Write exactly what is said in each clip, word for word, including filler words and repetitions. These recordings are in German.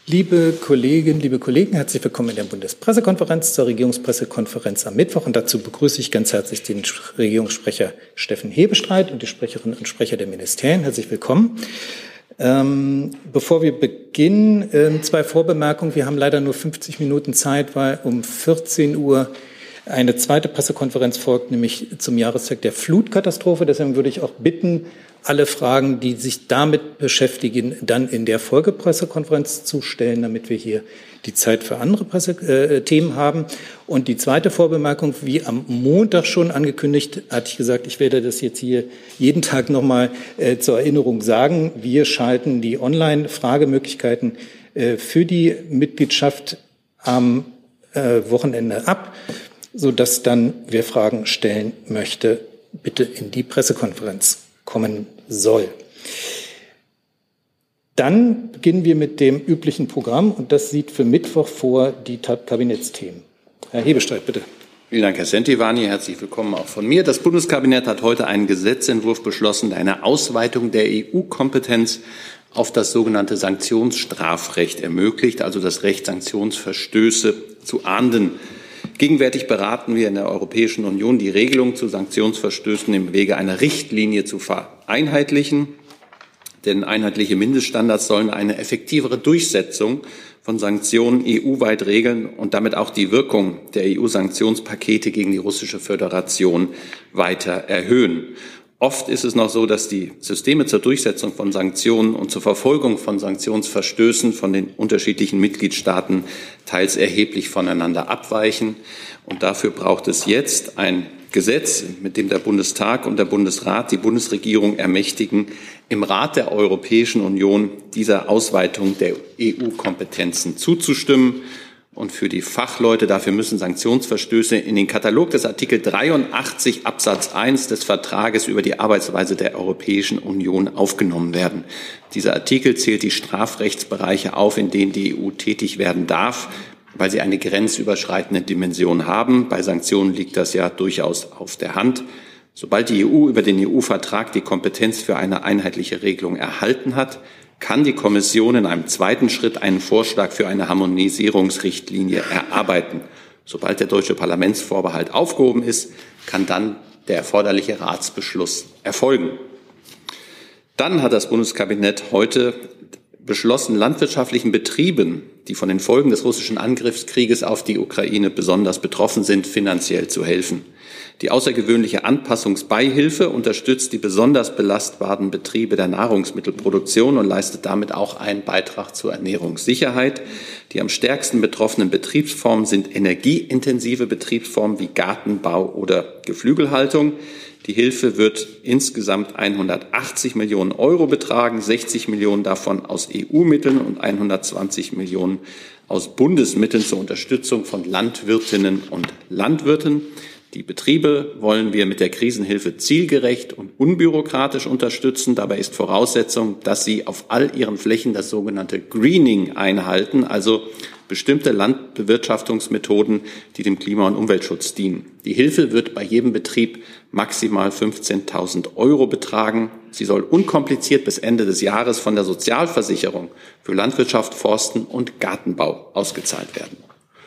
Liebe Kolleginnen, liebe Kollegen, herzlich willkommen in der Bundespressekonferenz zur Regierungspressekonferenz am Mittwoch. Und dazu begrüße ich ganz herzlich den Regierungssprecher Steffen Hebestreit und die Sprecherinnen und Sprecher der Ministerien. Herzlich willkommen. Ähm, bevor wir beginnen, äh, zwei Vorbemerkungen. Wir haben leider nur fünfzig Minuten Zeit, weil um vierzehn Uhr eine zweite Pressekonferenz folgt, nämlich zum Jahrestag der Flutkatastrophe. Deswegen würde ich auch bitten, alle Fragen, die sich damit beschäftigen, dann in der Folgepressekonferenz zu stellen, damit wir hier die Zeit für andere Presse, äh, Themen haben. Und die zweite Vorbemerkung, wie am Montag schon angekündigt, hatte ich gesagt, ich werde das jetzt hier jeden Tag nochmal äh, zur Erinnerung sagen. Wir schalten die Online-Fragemöglichkeiten äh, für die Mitgliedschaft am äh, Wochenende ab, sodass dann, wer Fragen stellen möchte, bitte in die Pressekonferenz kommen soll. Dann beginnen wir mit dem üblichen Programm und das sieht für Mittwoch vor die Kabinettsthemen. Herr Hebestreit, bitte. Vielen Dank, Herr Sentivani. Herzlich willkommen auch von mir. Das Bundeskabinett hat heute einen Gesetzentwurf beschlossen, der eine Ausweitung der E U-Kompetenz auf das sogenannte Sanktionsstrafrecht ermöglicht, also das Recht, Sanktionsverstöße zu ahnden. Gegenwärtig beraten wir in der Europäischen Union, die Regelung zu Sanktionsverstößen im Wege einer Richtlinie zu vereinheitlichen. Denn einheitliche Mindeststandards sollen eine effektivere Durchsetzung von Sanktionen E U-weit regeln und damit auch die Wirkung der E U-Sanktionspakete gegen die Russische Föderation weiter erhöhen. Oft ist es noch so, dass die Systeme zur Durchsetzung von Sanktionen und zur Verfolgung von Sanktionsverstößen von den unterschiedlichen Mitgliedstaaten teils erheblich voneinander abweichen. Und dafür braucht es jetzt ein Gesetz, mit dem der Bundestag und der Bundesrat die Bundesregierung ermächtigen, im Rat der Europäischen Union dieser Ausweitung der E U-Kompetenzen zuzustimmen. Und für die Fachleute, dafür müssen Sanktionsverstöße in den Katalog des Artikel dreiundachtzig Absatz eins des Vertrages über die Arbeitsweise der Europäischen Union aufgenommen werden. Dieser Artikel zählt die Strafrechtsbereiche auf, in denen die E U tätig werden darf, weil sie eine grenzüberschreitende Dimension haben. Bei Sanktionen liegt das ja durchaus auf der Hand. Sobald die E U über den E U-Vertrag die Kompetenz für eine einheitliche Regelung erhalten hat, kann die Kommission in einem zweiten Schritt einen Vorschlag für eine Harmonisierungsrichtlinie erarbeiten. Sobald der deutsche Parlamentsvorbehalt aufgehoben ist, kann dann der erforderliche Ratsbeschluss erfolgen. Dann hat das Bundeskabinett heute beschlossen, landwirtschaftlichen Betrieben, die von den Folgen des russischen Angriffskrieges auf die Ukraine besonders betroffen sind, finanziell zu helfen. Die außergewöhnliche Anpassungsbeihilfe unterstützt die besonders belastbaren Betriebe der Nahrungsmittelproduktion und leistet damit auch einen Beitrag zur Ernährungssicherheit. Die am stärksten betroffenen Betriebsformen sind energieintensive Betriebsformen wie Gartenbau oder Geflügelhaltung. Die Hilfe wird insgesamt hundertachtzig Millionen Euro betragen, sechzig Millionen davon aus E U-Mitteln und hundertzwanzig Millionen aus Bundesmitteln zur Unterstützung von Landwirtinnen und Landwirten. Die Betriebe wollen wir mit der Krisenhilfe zielgerecht und unbürokratisch unterstützen. Dabei ist Voraussetzung, dass sie auf all ihren Flächen das sogenannte Greening einhalten, also bestimmte Landbewirtschaftungsmethoden, die dem Klima- und Umweltschutz dienen. Die Hilfe wird bei jedem Betrieb maximal fünfzehntausend Euro betragen. Sie soll unkompliziert bis Ende des Jahres von der Sozialversicherung für Landwirtschaft, Forsten und Gartenbau ausgezahlt werden.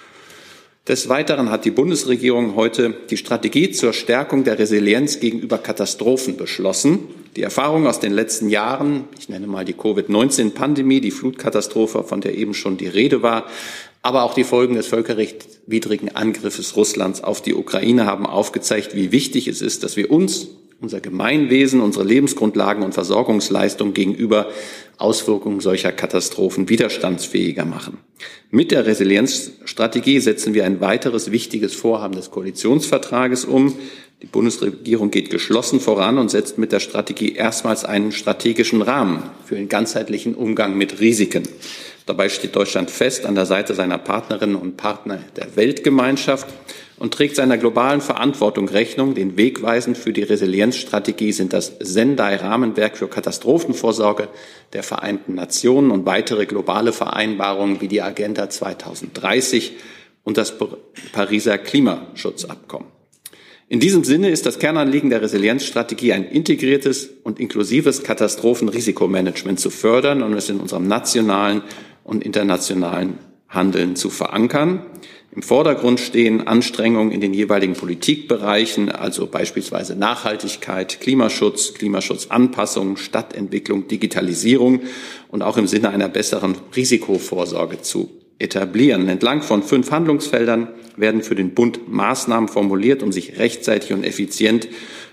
Des Weiteren hat die Bundesregierung heute die Strategie zur Stärkung der Resilienz gegenüber Katastrophen beschlossen. Die Erfahrungen aus den letzten Jahren, ich nenne mal die Covid neunzehn Pandemie, die Flutkatastrophe, von der eben schon die Rede war, aber auch die Folgen des völkerrechtswidrigen Angriffes Russlands auf die Ukraine haben aufgezeigt, wie wichtig es ist, dass wir uns, unser Gemeinwesen, unsere Lebensgrundlagen und Versorgungsleistungen gegenüber Auswirkungen solcher Katastrophen widerstandsfähiger machen. Mit der Resilienzstrategie setzen wir ein weiteres wichtiges Vorhaben des Koalitionsvertrages um. Die Bundesregierung geht geschlossen voran und setzt mit der Strategie erstmals einen strategischen Rahmen für den ganzheitlichen Umgang mit Risiken. Dabei steht Deutschland fest an der Seite seiner Partnerinnen und Partner der Weltgemeinschaft und trägt seiner globalen Verantwortung Rechnung. Den Wegweisend für die Resilienzstrategie sind das Sendai-Rahmenwerk für Katastrophenvorsorge der Vereinten Nationen und weitere globale Vereinbarungen wie die Agenda zweitausenddreißig und das Pariser Klimaschutzabkommen. In diesem Sinne ist das Kernanliegen der Resilienzstrategie, ein integriertes und inklusives Katastrophenrisikomanagement zu fördern und es in unserem nationalen und internationalen Handeln zu verankern. Im Vordergrund stehen Anstrengungen in den jeweiligen Politikbereichen, also beispielsweise Nachhaltigkeit, Klimaschutz, Klimaschutzanpassung, Stadtentwicklung, Digitalisierung und auch im Sinne einer besseren Risikovorsorge zu etablieren. Entlang von fünf Handlungsfeldern werden für den Bund Maßnahmen formuliert, um sich rechtzeitig und effizient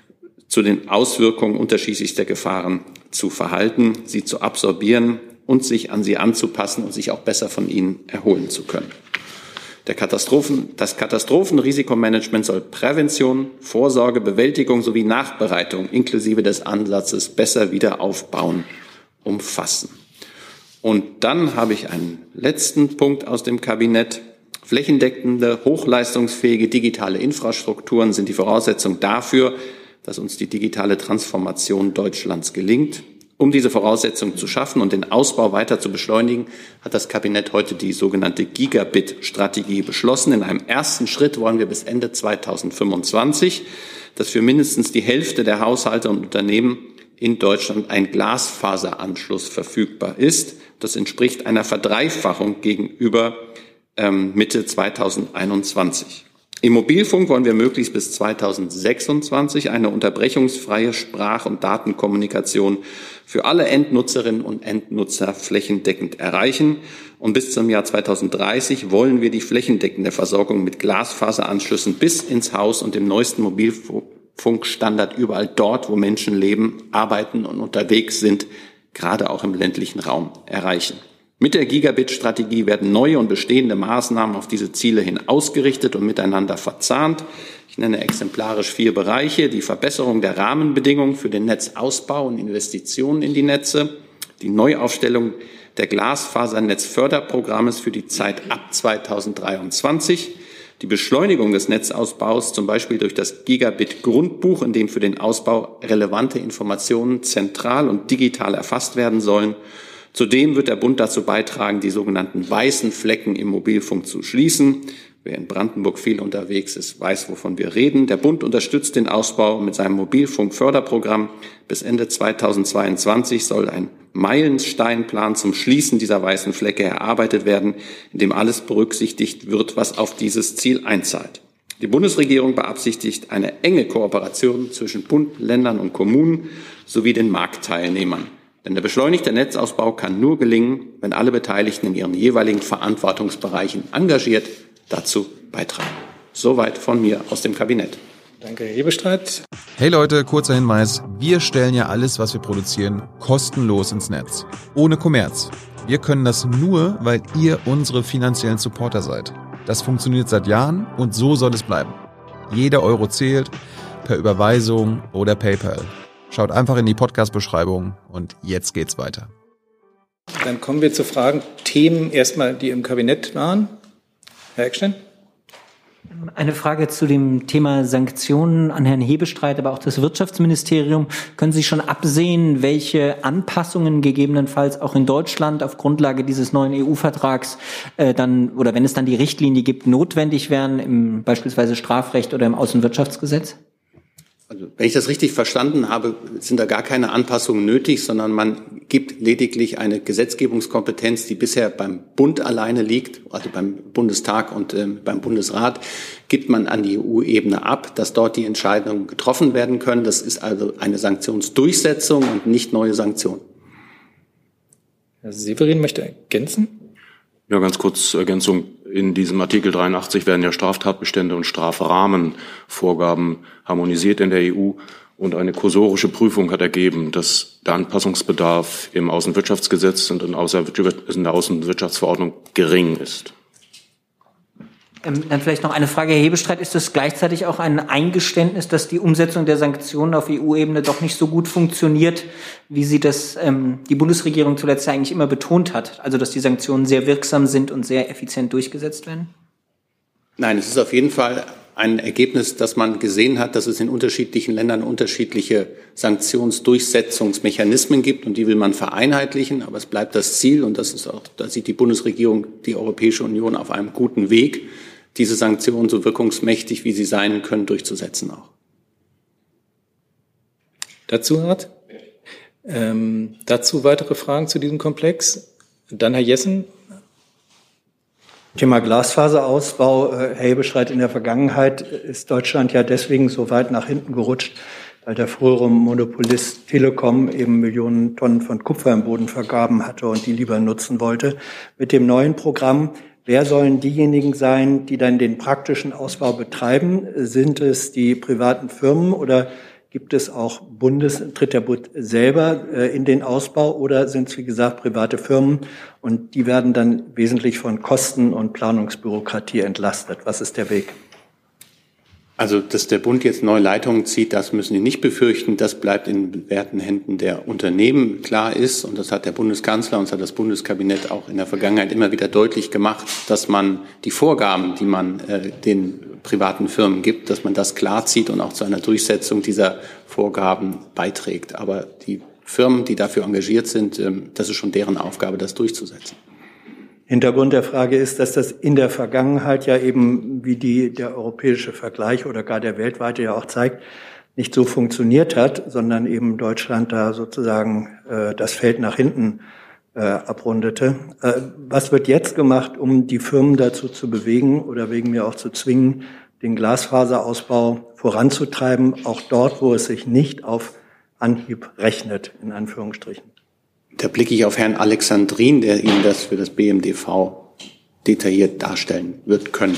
zu den Auswirkungen unterschiedlichster Gefahren zu verhalten, sie zu absorbieren und sich an sie anzupassen und sich auch besser von ihnen erholen zu können. Der Katastrophen, das Katastrophenrisikomanagement soll Prävention, Vorsorge, Bewältigung sowie Nachbereitung inklusive des Ansatzes besser Wiederaufbauen umfassen. Und dann habe ich einen letzten Punkt aus dem Kabinett. Flächendeckende, hochleistungsfähige digitale Infrastrukturen sind die Voraussetzung dafür, dass uns die digitale Transformation Deutschlands gelingt. Um diese Voraussetzungen zu schaffen und den Ausbau weiter zu beschleunigen, hat das Kabinett heute die sogenannte Gigabit-Strategie beschlossen. In einem ersten Schritt wollen wir bis Ende zweitausendfünfundzwanzig, dass für mindestens die Hälfte der Haushalte und Unternehmen in Deutschland ein Glasfaseranschluss verfügbar ist. Das entspricht einer Verdreifachung gegenüber ähm, Mitte zweitausendeinundzwanzig. Im Mobilfunk wollen wir möglichst bis zweitausendsechsundzwanzig eine unterbrechungsfreie Sprach- und Datenkommunikation für alle Endnutzerinnen und Endnutzer flächendeckend erreichen. Und bis zum Jahr zweitausenddreißig wollen wir die flächendeckende Versorgung mit Glasfaseranschlüssen bis ins Haus und dem neuesten Mobilfunkstandard überall dort, wo Menschen leben, arbeiten und unterwegs sind, gerade auch im ländlichen Raum erreichen. Mit der Gigabit-Strategie werden neue und bestehende Maßnahmen auf diese Ziele hin ausgerichtet und miteinander verzahnt. Ich nenne exemplarisch vier Bereiche: die Verbesserung der Rahmenbedingungen für den Netzausbau und Investitionen in die Netze, die Neuaufstellung der Glasfasernetzförderprogrammes für die Zeit ab zweitausenddreiundzwanzig, die Beschleunigung des Netzausbaus, zum Beispiel durch das Gigabit-Grundbuch, in dem für den Ausbau relevante Informationen zentral und digital erfasst werden sollen. Zudem wird der Bund dazu beitragen, die sogenannten weißen Flecken im Mobilfunk zu schließen. Wer in Brandenburg viel unterwegs ist, weiß, wovon wir reden. Der Bund unterstützt den Ausbau mit seinem Mobilfunkförderprogramm. Bis Ende zweitausendzweiundzwanzig soll ein Meilensteinplan zum Schließen dieser weißen Flecke erarbeitet werden, in dem alles berücksichtigt wird, was auf dieses Ziel einzahlt. Die Bundesregierung beabsichtigt eine enge Kooperation zwischen Bund, Ländern und Kommunen sowie den Marktteilnehmern. Denn der beschleunigte Netzausbau kann nur gelingen, wenn alle Beteiligten in ihren jeweiligen Verantwortungsbereichen engagiert dazu beitragen. Soweit von mir aus dem Kabinett. Danke, Herr Hebestreit. Hey Leute, kurzer Hinweis. Wir stellen ja alles, was wir produzieren, kostenlos ins Netz. Ohne Kommerz. Wir können das nur, weil ihr unsere finanziellen Supporter seid. Das funktioniert seit Jahren und so soll es bleiben. Jeder Euro zählt, per Überweisung oder PayPal. Schaut einfach in die Podcast-Beschreibung und jetzt geht's weiter. Dann kommen wir zu Fragen, Themen erstmal, die im Kabinett waren. Herr Eckstein? Eine Frage zu dem Thema Sanktionen an Herrn Hebestreit, aber auch das Wirtschaftsministerium. Können Sie schon absehen, welche Anpassungen gegebenenfalls auch in Deutschland auf Grundlage dieses neuen E U-Vertrags äh, dann, oder wenn es dann die Richtlinie gibt, notwendig wären, im beispielsweise Strafrecht oder im Außenwirtschaftsgesetz? Also, wenn ich das richtig verstanden habe, sind da gar keine Anpassungen nötig, sondern man gibt lediglich eine Gesetzgebungskompetenz, die bisher beim Bund alleine liegt, also beim Bundestag und äh, beim Bundesrat, gibt man an die E U-Ebene ab, dass dort die Entscheidungen getroffen werden können. Das ist also eine Sanktionsdurchsetzung und nicht neue Sanktionen. Herr Severin möchte ergänzen. Ja, ganz kurz Ergänzung. In diesem Artikel dreiundachtzig werden ja Straftatbestände und Strafrahmenvorgaben harmonisiert in der E U. Und eine kursorische Prüfung hat ergeben, dass der Anpassungsbedarf im Außenwirtschaftsgesetz und in der Außenwirtschaftsverordnung gering ist. Ähm, dann vielleicht noch eine Frage, Herr Hebestreit. Ist das gleichzeitig auch ein Eingeständnis, dass die Umsetzung der Sanktionen auf E U-Ebene doch nicht so gut funktioniert, wie sie das ähm, die Bundesregierung zuletzt ja eigentlich immer betont hat? Also, dass die Sanktionen sehr wirksam sind und sehr effizient durchgesetzt werden? Nein, es ist auf jeden Fall ein Ergebnis, dass man gesehen hat, dass es in unterschiedlichen Ländern unterschiedliche Sanktionsdurchsetzungsmechanismen gibt und die will man vereinheitlichen. Aber es bleibt das Ziel und das ist auch, da sieht die Bundesregierung, die Europäische Union auf einem guten Weg, diese Sanktionen so wirkungsmächtig, wie sie sein können, durchzusetzen auch. Dazu, Rat? Ähm, dazu weitere Fragen zu diesem Komplex? Dann Herr Jessen, Thema Glasfaserausbau. Herr Hebestreit, in der Vergangenheit ist Deutschland ja deswegen so weit nach hinten gerutscht, weil der frühere Monopolist Telekom eben Millionen Tonnen von Kupfer im Boden vergraben hatte und die lieber nutzen wollte. Mit dem neuen Programm, wer sollen diejenigen sein, die dann den praktischen Ausbau betreiben? Sind es die privaten Firmen oder gibt es auch Bundes, tritt der Bund selber äh, in den Ausbau oder sind es, wie gesagt, private Firmen und die werden dann wesentlich von Kosten und Planungsbürokratie entlastet? Was ist der Weg? Also, dass der Bund jetzt neue Leitungen zieht, das müssen die nicht befürchten. Das bleibt in bewährten Händen der Unternehmen. Klar ist, und das hat der Bundeskanzler und das hat das Bundeskabinett auch in der Vergangenheit immer wieder deutlich gemacht, dass man die Vorgaben, die man äh, den privaten Firmen gibt, dass man das klar zieht und auch zu einer Durchsetzung dieser Vorgaben beiträgt. Aber die Firmen, die dafür engagiert sind, äh, das ist schon deren Aufgabe, das durchzusetzen. Hintergrund der Frage ist, dass das in der Vergangenheit ja eben, wie die, der europäische Vergleich oder gar der weltweite ja auch zeigt, nicht so funktioniert hat, sondern eben Deutschland da sozusagen äh, das Feld nach hinten äh, abrundete. Äh, was wird jetzt gemacht, um die Firmen dazu zu bewegen oder wegen mir auch zu zwingen, den Glasfaserausbau voranzutreiben, auch dort, wo es sich nicht auf Anhieb rechnet, in Anführungsstrichen? Da blicke ich auf Herrn Alexandrin, der Ihnen das für das B M D V detailliert darstellen wird können.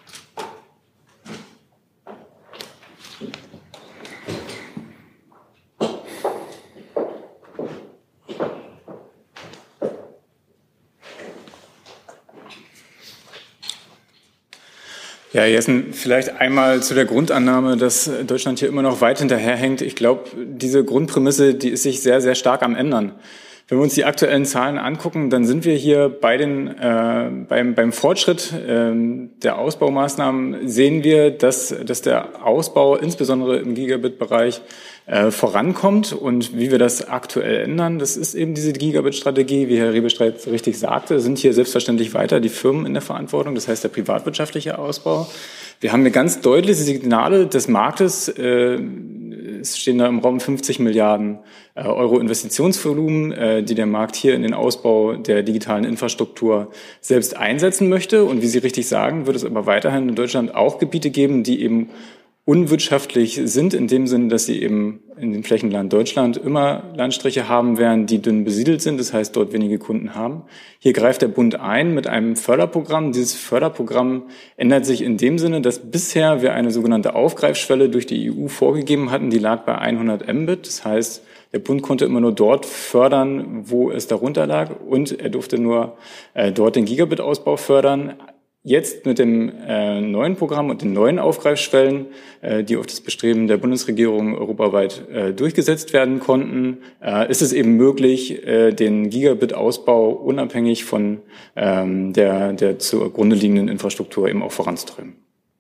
Ja, Jessen, vielleicht einmal zu der Grundannahme, dass Deutschland hier immer noch weit hinterherhängt. Ich glaube, diese Grundprämisse, die ist sich sehr, sehr stark am Ändern. Wenn wir uns die aktuellen Zahlen angucken, dann sind wir hier bei den, äh, beim, beim Fortschritt äh, der Ausbaumaßnahmen sehen wir, dass, dass der Ausbau insbesondere im Gigabit-Bereich äh, vorankommt. Und wie wir das aktuell ändern, das ist eben diese Gigabit-Strategie, wie Herr Hebestreit richtig sagte, sind hier selbstverständlich weiter die Firmen in der Verantwortung, das heißt der privatwirtschaftliche Ausbau. Wir haben eine ganz deutliche Signale des Marktes. Äh, es stehen da im Raum fünfzig Milliarden äh, Euro Investitionsvolumen, äh, die der Markt hier in den Ausbau der digitalen Infrastruktur selbst einsetzen möchte. Und wie Sie richtig sagen, wird es aber weiterhin in Deutschland auch Gebiete geben, die eben unwirtschaftlich sind, in dem Sinne, dass sie eben in dem Flächenland Deutschland immer Landstriche haben werden, die dünn besiedelt sind, das heißt, dort wenige Kunden haben. Hier greift der Bund ein mit einem Förderprogramm. Dieses Förderprogramm ändert sich in dem Sinne, dass bisher wir eine sogenannte Aufgreifschwelle durch die E U vorgegeben hatten, die lag bei hundert Mbit. Das heißt, der Bund konnte immer nur dort fördern, wo es darunter lag, und er durfte nur äh, dort den Gigabit-Ausbau fördern. Jetzt mit dem äh, neuen Programm und den neuen Aufgreifschwellen, äh, die auf das Bestreben der Bundesregierung europaweit äh, durchgesetzt werden konnten, äh, ist es eben möglich, äh, den Gigabit-Ausbau unabhängig von ähm, der, der zugrunde liegenden Infrastruktur eben auch voranzutreiben.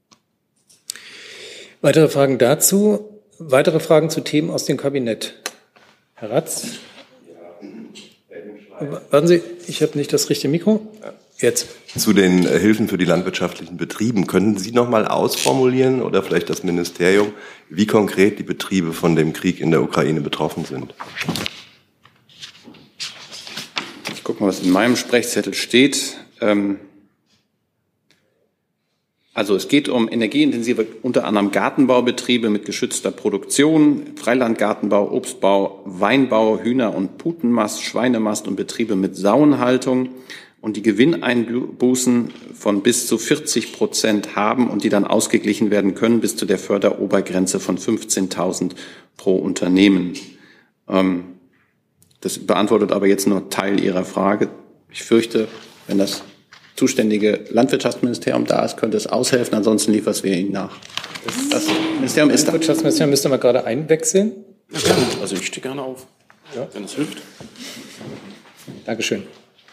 Weitere Fragen dazu? Weitere Fragen zu Themen aus dem Kabinett? Herr Ratz? Warten Sie, ich habe nicht das richtige Mikro. Jetzt. Zu den Hilfen für die landwirtschaftlichen Betrieben. Könnten Sie noch mal ausformulieren oder vielleicht das Ministerium, wie konkret die Betriebe von dem Krieg in der Ukraine betroffen sind? Ich gucke mal, was in meinem Sprechzettel steht. Also es geht um energieintensive, unter anderem Gartenbaubetriebe mit geschützter Produktion, Freilandgartenbau, Obstbau, Weinbau, Hühner- und Putenmast, Schweinemast und Betriebe mit Sauenhaltung, und die Gewinneinbußen von bis zu vierzig Prozent haben und die dann ausgeglichen werden können bis zu der Förderobergrenze von fünfzehntausend pro Unternehmen. Das beantwortet aber jetzt nur Teil Ihrer Frage. Ich fürchte, wenn das zuständige Landwirtschaftsministerium da ist, könnte es aushelfen, ansonsten liefern wir Ihnen nach. Das, das Ministerium ist da. Das Landwirtschaftsministerium müsste mal gerade einwechseln. Ja, gerne. Also ich stehe gerne auf, ja, wenn es hilft. Dankeschön.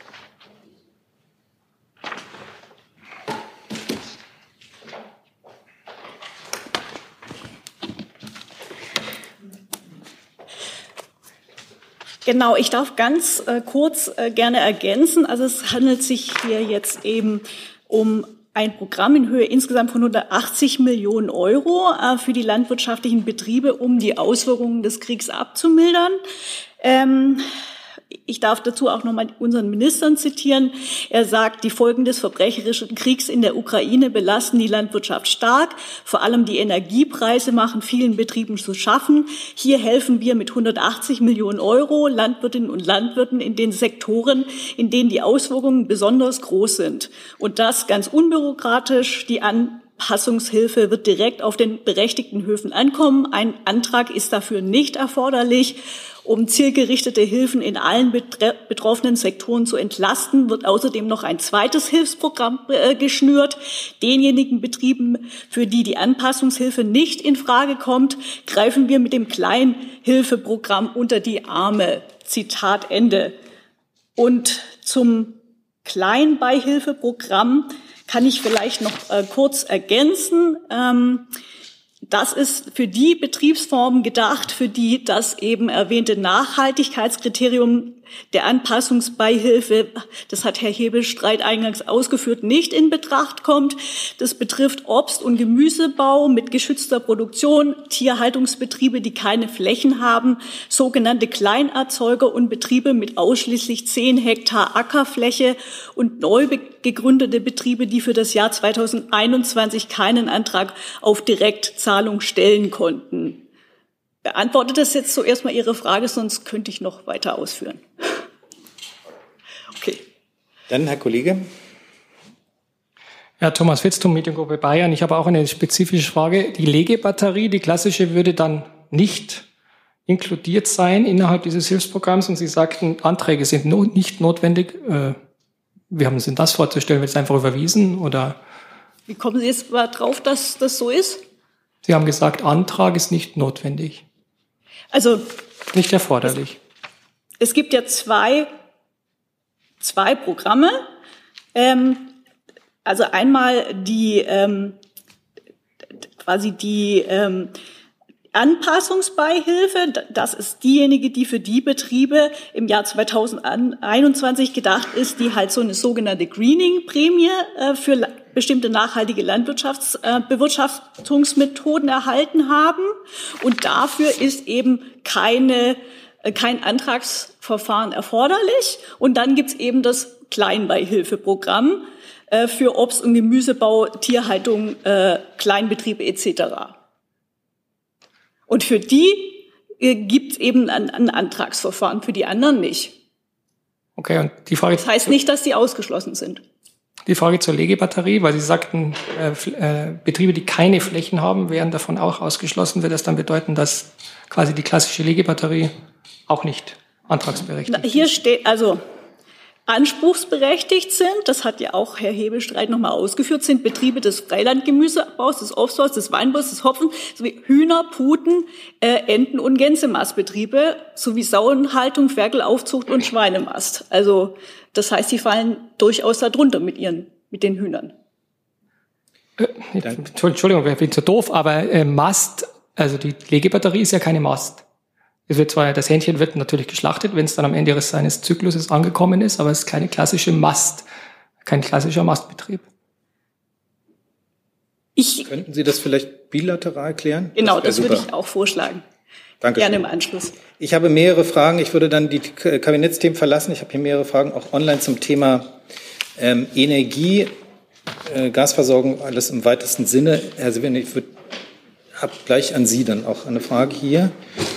Genau, ich darf ganz äh, kurz äh, gerne ergänzen. Also es handelt sich hier jetzt eben um ein Programm in Höhe insgesamt von hundertachtzig Millionen Euro äh, für die landwirtschaftlichen Betriebe, um die Auswirkungen des Kriegs abzumildern. Ähm, Ich darf dazu auch nochmal unseren Ministern zitieren. Er sagt, die Folgen des verbrecherischen Kriegs in der Ukraine belasten die Landwirtschaft stark. Vor allem die Energiepreise machen vielen Betrieben zu schaffen. Hier helfen wir mit hundertachtzig Millionen Euro Landwirtinnen und Landwirten in den Sektoren, in denen die Auswirkungen besonders groß sind. Und das ganz unbürokratisch. Die Anpassungshilfe wird direkt auf den berechtigten Höfen ankommen. Ein Antrag ist dafür nicht erforderlich. Um zielgerichtete Hilfen in allen betroffenen Sektoren zu entlasten, wird außerdem noch ein zweites Hilfsprogramm äh, geschnürt. Denjenigen Betrieben, für die die Anpassungshilfe nicht in Frage kommt, greifen wir mit dem Kleinhilfeprogramm unter die Arme. Zitat Ende. Und zum Kleinbeihilfeprogramm kann ich vielleicht noch äh, kurz ergänzen. Ähm, Das ist für die Betriebsformen gedacht, für die das eben erwähnte Nachhaltigkeitskriterium der Anpassungsbeihilfe, das hat Herr Hebestreit eingangs ausgeführt, nicht in Betracht kommt. Das betrifft Obst- und Gemüsebau mit geschützter Produktion, Tierhaltungsbetriebe, die keine Flächen haben, sogenannte Kleinerzeuger und Betriebe mit ausschließlich zehn Hektar Ackerfläche und neu gegründete Betriebe, die für das Jahr zweitausendeinundzwanzig keinen Antrag auf Direktzahlung stellen konnten. Beantwortet das jetzt zuerst mal Ihre Frage, sonst könnte ich noch weiter ausführen. Okay. Dann Herr Kollege. Ja, Thomas Witztum, Mediengruppe Bayern. Ich habe auch eine spezifische Frage. Die Legebatterie, die klassische, würde dann nicht inkludiert sein innerhalb dieses Hilfsprogramms. Und Sie sagten, Anträge sind no, nicht notwendig. Äh, wie haben Sie das vorzustellen? Wird es einfach überwiesen? Oder? Wie kommen Sie jetzt mal drauf, dass das so ist? Sie haben gesagt, Antrag ist nicht notwendig. Also nicht erforderlich. Es, es gibt ja zwei, zwei Programme. Ähm, also einmal die ähm, quasi die ähm, Anpassungsbeihilfe. Das ist diejenige, die für die Betriebe im Jahr zweitausendeinundzwanzig gedacht ist, die halt so eine sogenannte Greening-Prämie äh, für bestimmte nachhaltige Landwirtschaftsbewirtschaftungsmethoden äh, erhalten haben. Und dafür ist eben keine, äh, kein Antragsverfahren erforderlich. Und dann gibt's eben das Kleinbeihilfeprogramm äh, für Obst- und Gemüsebau, Tierhaltung, äh, Kleinbetriebe et cetera. Und für die äh, gibt's eben ein, ein Antragsverfahren, für die anderen nicht. Okay, und die Frage. Das heißt nicht, dass die ausgeschlossen sind. Die Frage zur Legebatterie, weil Sie sagten, äh, äh, Betriebe, die keine Flächen haben, wären davon auch ausgeschlossen. Wird das dann bedeuten, dass quasi die klassische Legebatterie auch nicht antragsberechtigt ist? Hier steht, also anspruchsberechtigt sind, das hat ja auch Herr Hebestreit nochmal ausgeführt, sind Betriebe des Freilandgemüsebaus, des Obstbaus, des Weinbaus, des Hopfen, sowie Hühner, Puten, äh, Enten- und Gänsemastbetriebe, sowie Sauenhaltung, Ferkelaufzucht und Schweinemast. Also das heißt, die fallen durchaus darunter mit ihren, mit den Hühnern. Äh, Entschuldigung, ich bin so doof, aber äh, Mast, also die Legebatterie ist ja keine Mast. Es wird zwar, das Hähnchen wird natürlich geschlachtet, wenn es dann am Ende seines Zykluses angekommen ist, aber es ist keine klassische Mast, kein klassischer Mastbetrieb. Ich, Könnten Sie das vielleicht bilateral klären? Genau, das, das würde ich auch vorschlagen. Danke. Gerne im Anschluss. Ich habe mehrere Fragen. Ich würde dann die Kabinettsthemen verlassen. Ich habe hier mehrere Fragen auch online zum Thema ähm, Energie, äh, Gasversorgung, alles im weitesten Sinne. Herr Seewen, ich habe gleich an Sie dann auch eine Frage hier.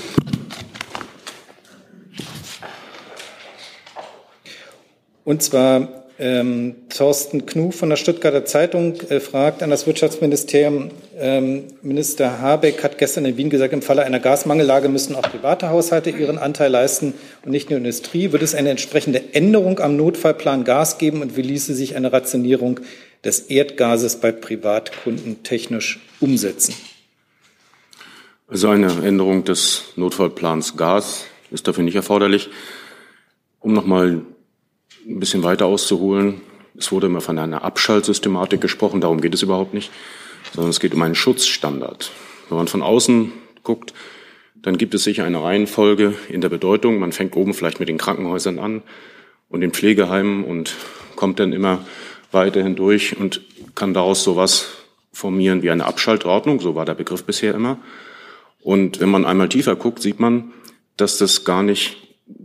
Und zwar ähm, Thorsten Knuh von der Stuttgarter Zeitung äh, fragt an das Wirtschaftsministerium, ähm, Minister Habeck hat gestern in Wien gesagt, im Falle einer Gasmangellage müssen auch private Haushalte ihren Anteil leisten und nicht nur Industrie. Wird es eine entsprechende Änderung am Notfallplan Gas geben und wie ließe sich eine Rationierung des Erdgases bei Privatkunden technisch umsetzen? Also eine Änderung des Notfallplans Gas ist dafür nicht erforderlich. Um nochmal ein bisschen weiter auszuholen. Es wurde immer von einer Abschaltsystematik gesprochen, darum geht es überhaupt nicht, sondern es geht um einen Schutzstandard. Wenn man von außen guckt, dann gibt es sicher eine Reihenfolge in der Bedeutung. Man fängt oben vielleicht mit den Krankenhäusern an und den Pflegeheimen und kommt dann immer weiterhin durch und kann daraus sowas formieren wie eine Abschaltordnung, so war der Begriff bisher immer. Und wenn man einmal tiefer guckt, sieht man, dass das gar nicht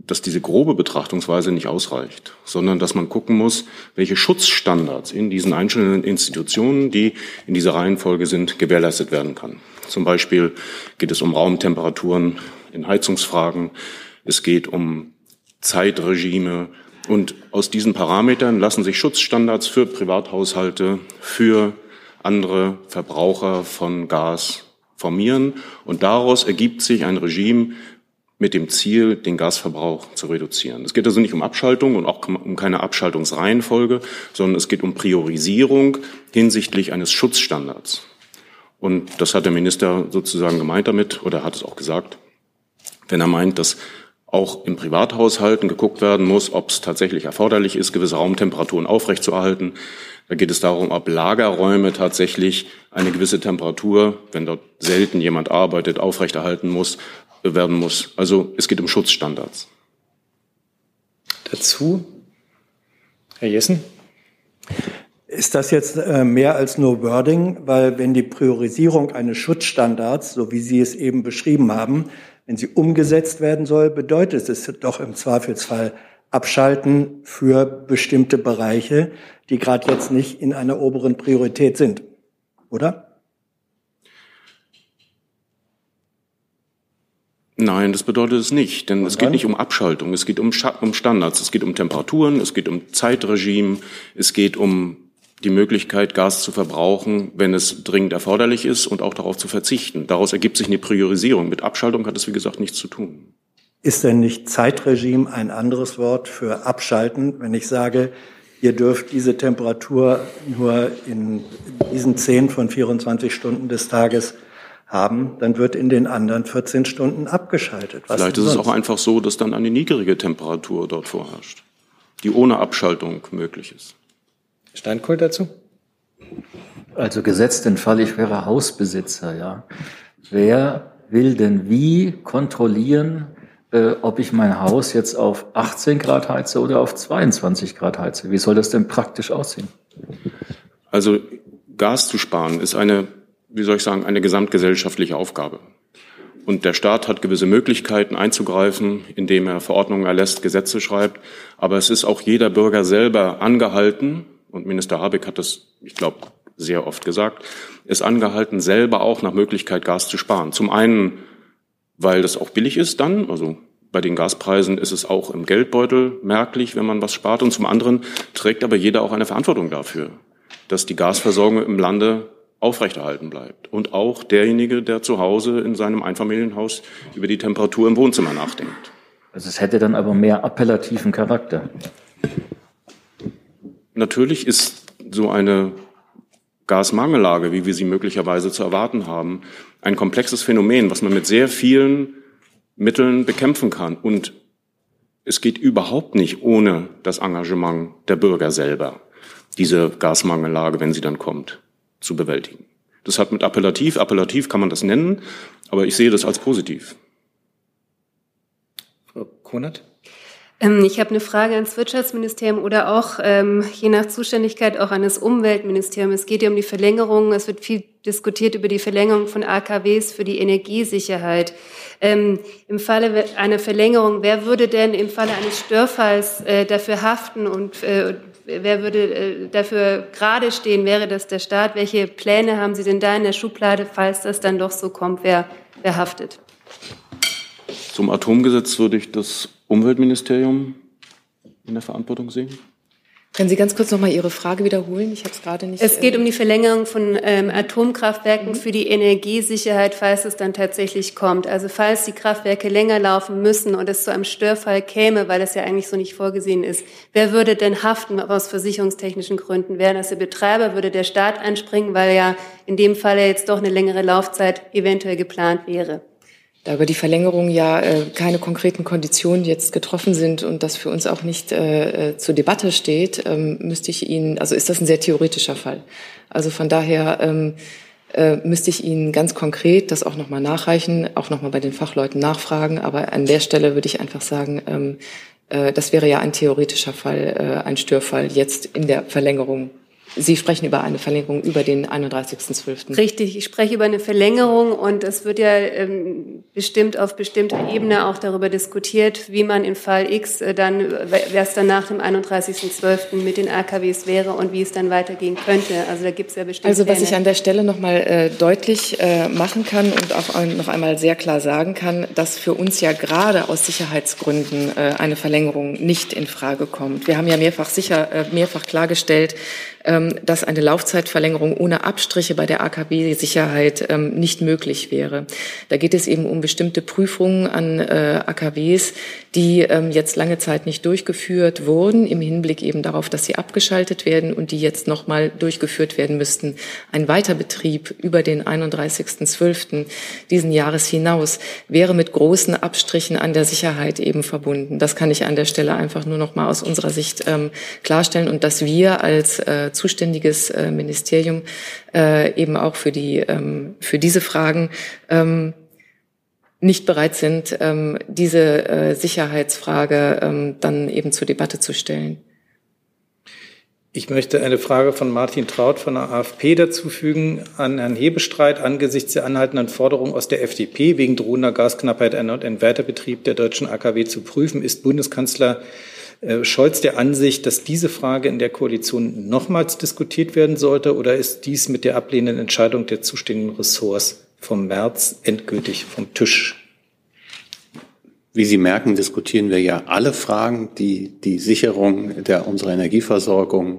dass diese grobe Betrachtungsweise nicht ausreicht, sondern dass man gucken muss, welche Schutzstandards in diesen einzelnen Institutionen, die in dieser Reihenfolge sind, gewährleistet werden kann. Zum Beispiel geht es um Raumtemperaturen in Heizungsfragen, es geht um Zeitregime und aus diesen Parametern lassen sich Schutzstandards für Privathaushalte, für andere Verbraucher von Gas formieren und daraus ergibt sich ein Regime mit dem Ziel, den Gasverbrauch zu reduzieren. Es geht also nicht um Abschaltung und auch um keine Abschaltungsreihenfolge, sondern es geht um Priorisierung hinsichtlich eines Schutzstandards. Und das hat der Minister sozusagen gemeint damit, oder hat es auch gesagt, wenn er meint, dass auch im Privathaushalten geguckt werden muss, ob es tatsächlich erforderlich ist, gewisse Raumtemperaturen aufrechtzuerhalten. Da geht es darum, ob Lagerräume tatsächlich eine gewisse Temperatur, wenn dort selten jemand arbeitet, aufrechterhalten muss, werden muss. Also es geht um Schutzstandards. Dazu Herr Jessen. Ist das jetzt äh, mehr als nur Wording? Weil wenn die Priorisierung eines Schutzstandards, so wie Sie es eben beschrieben haben, wenn sie umgesetzt werden soll, bedeutet es doch im Zweifelsfall Abschalten für bestimmte Bereiche, die gerade jetzt nicht in einer oberen Priorität sind, oder? Nein, das bedeutet es nicht, denn es geht nicht um Abschaltung, es geht um, um Standards, es geht um Temperaturen, es geht um Zeitregime, es geht um die Möglichkeit, Gas zu verbrauchen, wenn es dringend erforderlich ist und auch darauf zu verzichten. Daraus ergibt sich eine Priorisierung. Mit Abschaltung hat es, wie gesagt, nichts zu tun. Ist denn nicht Zeitregime ein anderes Wort für Abschalten, wenn ich sage, ihr dürft diese Temperatur nur in diesen zehn von vierundzwanzig Stunden des Tages haben, dann wird in den anderen vierzehn Stunden abgeschaltet. Was Vielleicht ist es auch einfach so, dass dann eine niedrige Temperatur dort vorherrscht, die ohne Abschaltung möglich ist. Steinkohl dazu? Also gesetzt den Fall, ich wäre Hausbesitzer, ja. Wer will denn wie kontrollieren, äh, ob ich mein Haus jetzt auf achtzehn Grad heize oder auf zweiundzwanzig Grad heize? Wie soll das denn praktisch aussehen? Also Gas zu sparen ist eine, wie soll ich sagen, eine gesamtgesellschaftliche Aufgabe. Und der Staat hat gewisse Möglichkeiten einzugreifen, indem er Verordnungen erlässt, Gesetze schreibt. Aber es ist auch jeder Bürger selber angehalten, und Minister Habeck hat das, ich glaube, sehr oft gesagt, ist angehalten, selber auch nach Möglichkeit Gas zu sparen. Zum einen, weil das auch billig ist dann, also bei den Gaspreisen ist es auch im Geldbeutel merklich, wenn man was spart. Und zum anderen trägt aber jeder auch eine Verantwortung dafür, dass die Gasversorgung im Lande aufrechterhalten bleibt. Und auch derjenige, der zu Hause in seinem Einfamilienhaus über die Temperatur im Wohnzimmer nachdenkt. Also es hätte dann aber mehr appellativen Charakter. Natürlich ist so eine Gasmangellage, wie wir sie möglicherweise zu erwarten haben, ein komplexes Phänomen, was man mit sehr vielen Mitteln bekämpfen kann. Und es geht überhaupt nicht ohne das Engagement der Bürger selber, diese Gasmangellage, wenn sie dann kommt, zu bewältigen. Das hat mit appellativ, appellativ kann man das nennen, aber ich sehe das als positiv. Frau Konert? Ich habe eine Frage ans Wirtschaftsministerium oder auch ähm, je nach Zuständigkeit auch an das Umweltministerium. Es geht ja um die Verlängerung, es wird viel diskutiert über die Verlängerung von A K Ws für die Energiesicherheit. Ähm, im Falle einer Verlängerung, wer würde denn im Falle eines Störfalls äh, dafür haften und äh, wer würde äh, dafür gerade stehen? Wäre das der Staat? Welche Pläne haben Sie denn da in der Schublade, falls das dann doch so kommt? Wer, wer haftet? Zum Atomgesetz würde ich das Umweltministerium in der Verantwortung sehen. Können Sie ganz kurz noch mal Ihre Frage wiederholen? Ich habe es gerade nicht. Es geht um die Verlängerung von ähm, Atomkraftwerken mhm. für die Energiesicherheit, falls es dann tatsächlich kommt. Also falls die Kraftwerke länger laufen müssen und es zu einem Störfall käme, weil das ja eigentlich so nicht vorgesehen ist. Wer würde denn haften aus versicherungstechnischen Gründen? Wäre das der Betreiber? Würde der Staat einspringen, weil ja in dem Fall jetzt doch eine längere Laufzeit eventuell geplant wäre? Da über die Verlängerung ja äh, keine konkreten Konditionen jetzt getroffen sind und das für uns auch nicht äh, zur Debatte steht, ähm, müsste ich Ihnen, also ist das ein sehr theoretischer Fall. Also von daher ähm, äh, müsste ich Ihnen ganz konkret das auch nochmal nachreichen, auch nochmal bei den Fachleuten nachfragen. Aber an der Stelle würde ich einfach sagen, ähm, äh, das wäre ja ein theoretischer Fall, äh, ein Störfall jetzt in der Verlängerung Sie sprechen über eine Verlängerung über den einunddreißigsten zwölften Richtig, ich spreche über eine Verlängerung und es wird ja ähm, bestimmt auf bestimmter Ebene auch darüber diskutiert, wie man in Fall X äh, dann, wer es dann nach dem einunddreißigsten zwölften mit den A K Ws wäre und wie es dann weitergehen könnte. Also da gibt es ja bestimmt Also was Pläne. ich an der Stelle noch mal äh, deutlich äh, machen kann und auch ein, noch einmal sehr klar sagen kann, dass für uns ja gerade aus Sicherheitsgründen äh, eine Verlängerung nicht in Frage kommt. Wir haben ja mehrfach sicher äh, mehrfach klargestellt, dass eine Laufzeitverlängerung ohne Abstriche bei der A K W-Sicherheit ähm, nicht möglich wäre. Da geht es eben um bestimmte Prüfungen an äh, A K Ws, die ähm, jetzt lange Zeit nicht durchgeführt wurden, im Hinblick eben darauf, dass sie abgeschaltet werden und die jetzt nochmal durchgeführt werden müssten. Ein Weiterbetrieb über den einunddreißigsten zwölften diesen Jahres hinaus wäre mit großen Abstrichen an der Sicherheit eben verbunden. Das kann ich an der Stelle einfach nur noch mal aus unserer Sicht ähm, klarstellen und dass wir als äh, zuständiges äh, Ministerium äh, eben auch für die ähm, für diese Fragen ähm, nicht bereit sind, ähm, diese äh, Sicherheitsfrage ähm, dann eben zur Debatte zu stellen. Ich möchte eine Frage von Martin Traut von der AfP dazufügen an Herrn Hebestreit. Angesichts der anhaltenden Forderung aus der F D P, wegen drohender Gasknappheit einen Weiterbetrieb der deutschen A K W zu prüfen, ist Bundeskanzler Scholz der Ansicht, dass diese Frage in der Koalition nochmals diskutiert werden sollte, oder ist dies mit der ablehnenden Entscheidung der zuständigen Ressorts vom März endgültig vom Tisch? Wie Sie merken, diskutieren wir ja alle Fragen, die die Sicherung der unserer Energieversorgung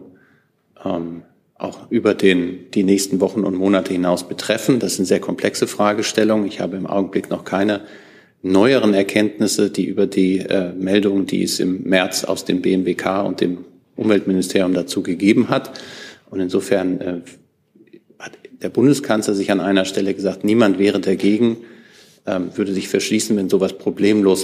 ähm, auch über den, die nächsten Wochen und Monate hinaus betreffen. Das sind sehr komplexe Fragestellungen. Ich habe im Augenblick noch keine neueren Erkenntnisse, die über die äh, Meldungen, die es im März aus dem B M W K und dem Umweltministerium dazu gegeben hat. Und insofern äh, hat der Bundeskanzler sich an einer Stelle gesagt, niemand wäre dagegen, ähm, würde sich verschließen, wenn sowas problemlos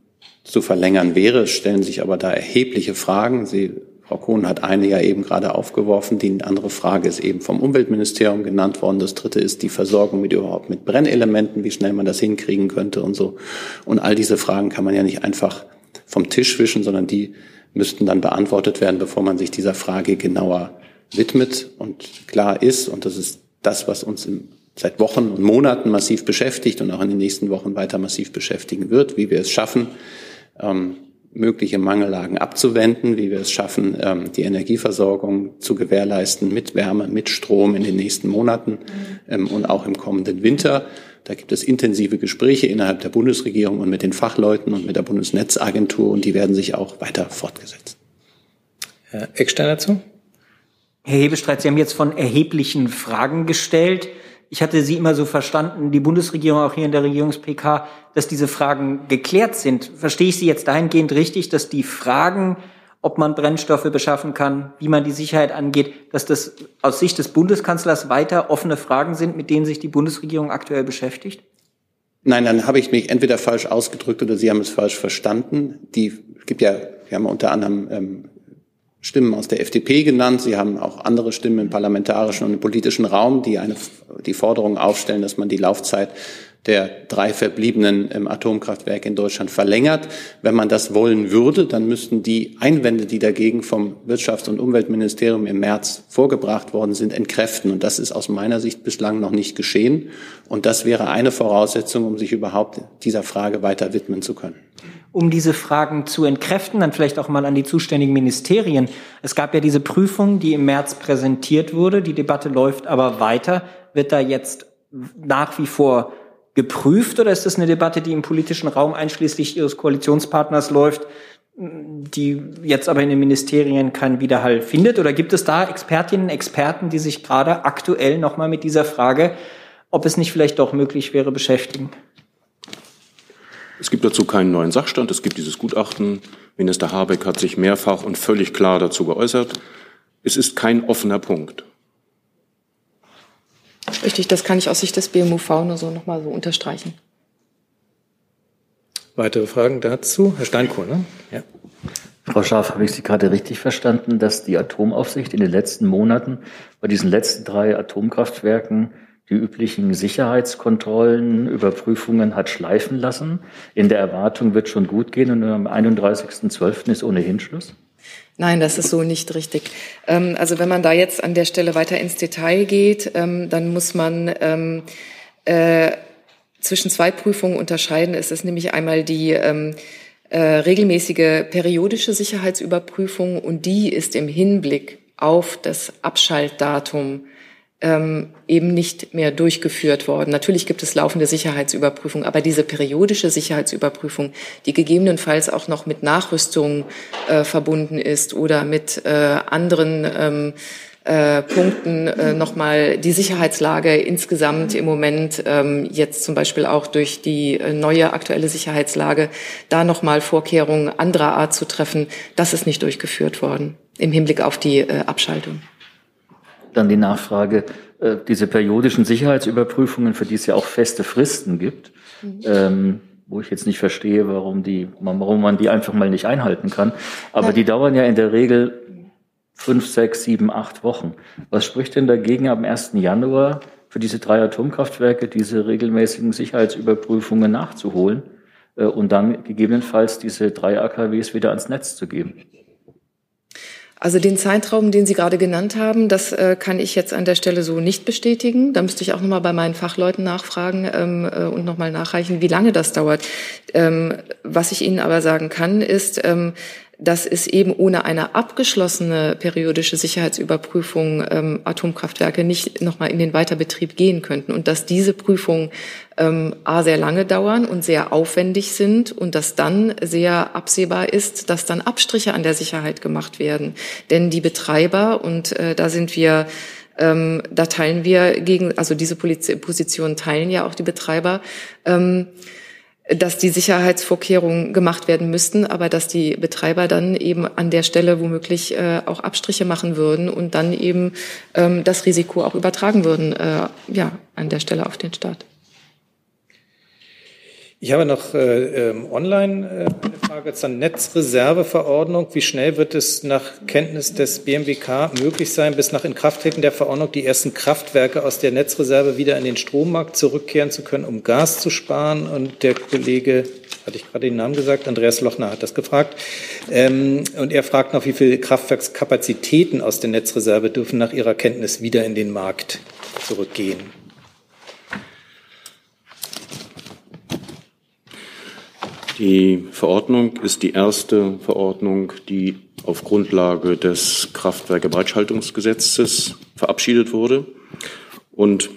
zu verlängern wäre. Es stellen sich aber da erhebliche Fragen. Sie, Frau Kohn hat eine ja eben gerade aufgeworfen. Die andere Frage ist eben vom Umweltministerium genannt worden. Das dritte ist die Versorgung mit überhaupt mit Brennelementen, wie schnell man das hinkriegen könnte und so. Und all diese Fragen kann man ja nicht einfach vom Tisch wischen, sondern die müssten dann beantwortet werden, bevor man sich dieser Frage genauer widmet. Und klar ist, und das ist das, was uns im, seit Wochen und Monaten massiv beschäftigt und auch in den nächsten Wochen weiter massiv beschäftigen wird, wie wir es schaffen, ähm, mögliche Mangellagen abzuwenden, wie wir es schaffen, die Energieversorgung zu gewährleisten mit Wärme, mit Strom in den nächsten Monaten und auch im kommenden Winter. Da gibt es intensive Gespräche innerhalb der Bundesregierung und mit den Fachleuten und mit der Bundesnetzagentur, und die werden sich auch weiter fortgesetzt. Herr Eckstein dazu? Herr Hebestreit, Sie haben jetzt von erheblichen Fragen gestellt. Ich hatte Sie immer so verstanden, die Bundesregierung auch hier in der Regierungs-P K, dass diese Fragen geklärt sind. Verstehe ich Sie jetzt dahingehend richtig, dass die Fragen, ob man Brennstoffe beschaffen kann, wie man die Sicherheit angeht, dass das aus Sicht des Bundeskanzlers weiter offene Fragen sind, mit denen sich die Bundesregierung aktuell beschäftigt? Nein, dann habe ich mich entweder falsch ausgedrückt oder Sie haben es falsch verstanden. Die, es gibt ja, wir haben unter anderem ähm, Stimmen aus der F D P genannt. Sie haben auch andere Stimmen im parlamentarischen und im politischen Raum, die eine, die Forderung aufstellen, dass man die Laufzeit der drei verbliebenen ähm, Atomkraftwerke in Deutschland verlängert. Wenn man das wollen würde, dann müssten die Einwände, die dagegen vom Wirtschafts- und Umweltministerium im März vorgebracht worden sind, entkräften. Und das ist aus meiner Sicht bislang noch nicht geschehen. Und das wäre eine Voraussetzung, um sich überhaupt dieser Frage weiter widmen zu können. Um diese Fragen zu entkräften, dann vielleicht auch mal an die zuständigen Ministerien. Es gab ja diese Prüfung, die im März präsentiert wurde. Die Debatte läuft aber weiter. Wird da jetzt nach wie vor geprüft, oder ist das eine Debatte, die im politischen Raum einschließlich Ihres Koalitionspartners läuft, die jetzt aber in den Ministerien keinen Widerhall findet? Oder gibt es da Expertinnen und Experten, die sich gerade aktuell nochmal mit dieser Frage, ob es nicht vielleicht doch möglich wäre, beschäftigen? Es gibt dazu keinen neuen Sachstand. Es gibt dieses Gutachten. Minister Habeck hat sich mehrfach und völlig klar dazu geäußert. Es ist kein offener Punkt. Richtig, das kann ich aus Sicht des B M U V nur so noch mal so unterstreichen. Weitere Fragen dazu? Herr Steinkohl, ne? Ja. Frau Scharf, habe ich Sie gerade richtig verstanden, dass die Atomaufsicht in den letzten Monaten bei diesen letzten drei Atomkraftwerken die üblichen Sicherheitskontrollen, Überprüfungen hat schleifen lassen? In der Erwartung, wird schon gut gehen und am einunddreißigsten zwölften ist ohnehin Schluss? Nein, das ist so nicht richtig. Ähm, also wenn man da jetzt an der Stelle weiter ins Detail geht, ähm, dann muss man ähm, äh, zwischen zwei Prüfungen unterscheiden. Es ist nämlich einmal die ähm, äh, regelmäßige periodische Sicherheitsüberprüfung und die ist im Hinblick auf das Abschaltdatum ähm, eben nicht mehr durchgeführt worden. Natürlich gibt es laufende Sicherheitsüberprüfungen, aber diese periodische Sicherheitsüberprüfung, die gegebenenfalls auch noch mit Nachrüstung äh, verbunden ist oder mit äh, anderen ähm, äh, Punkten äh, nochmal die Sicherheitslage insgesamt im Moment ähm, jetzt zum Beispiel auch durch die äh, neue aktuelle Sicherheitslage da nochmal Vorkehrungen anderer Art zu treffen, das ist nicht durchgeführt worden im Hinblick auf die äh, Abschaltung. Dann die Nachfrage, äh, diese periodischen Sicherheitsüberprüfungen, für die es ja auch feste Fristen gibt, mhm. ähm, wo ich jetzt nicht verstehe, warum, die, warum man die einfach mal nicht einhalten kann. Aber ja. die dauern ja in der Regel fünf, sechs, sieben, acht Wochen. Was spricht denn dagegen, am ersten Januar für diese drei Atomkraftwerke diese regelmäßigen Sicherheitsüberprüfungen nachzuholen äh, und dann gegebenenfalls diese drei A K Ws wieder ans Netz zu geben? Also den Zeitraum, den Sie gerade genannt haben, das äh, kann ich jetzt an der Stelle so nicht bestätigen. Da müsste ich auch nochmal bei meinen Fachleuten nachfragen ähm, äh, und nochmal nachreichen, wie lange das dauert. Ähm, was ich Ihnen aber sagen kann, ist, ähm, dass es eben ohne eine abgeschlossene periodische Sicherheitsüberprüfung ähm, Atomkraftwerke nicht nochmal in den Weiterbetrieb gehen könnten und dass diese Prüfungen ähm, a sehr lange dauern und sehr aufwendig sind und dass dann sehr absehbar ist, dass dann Abstriche an der Sicherheit gemacht werden. Denn die Betreiber, und äh, da sind wir ähm, da teilen wir gegen, also diese Position teilen ja auch die Betreiber, ähm, dass die Sicherheitsvorkehrungen gemacht werden müssten, aber dass die Betreiber dann eben an der Stelle womöglich äh, auch Abstriche machen würden und dann eben ähm, das Risiko auch übertragen würden, äh, ja, an der Stelle auf den Staat. Ich habe noch äh, ähm, online äh, eine Frage zur Netzreserveverordnung. Wie schnell wird es nach Kenntnis des B M W K möglich sein, bis nach Inkrafttreten der Verordnung die ersten Kraftwerke aus der Netzreserve wieder in den Strommarkt zurückkehren zu können, um Gas zu sparen? Und der Kollege, hatte ich gerade den Namen gesagt, Andreas Lochner hat das gefragt. Ähm, und er fragt noch, wie viele Kraftwerkskapazitäten aus der Netzreserve dürfen nach Ihrer Kenntnis wieder in den Markt zurückgehen? Die Verordnung ist die erste Verordnung, die auf Grundlage des Kraftwerkebereithaltungsgesetzes verabschiedet wurde und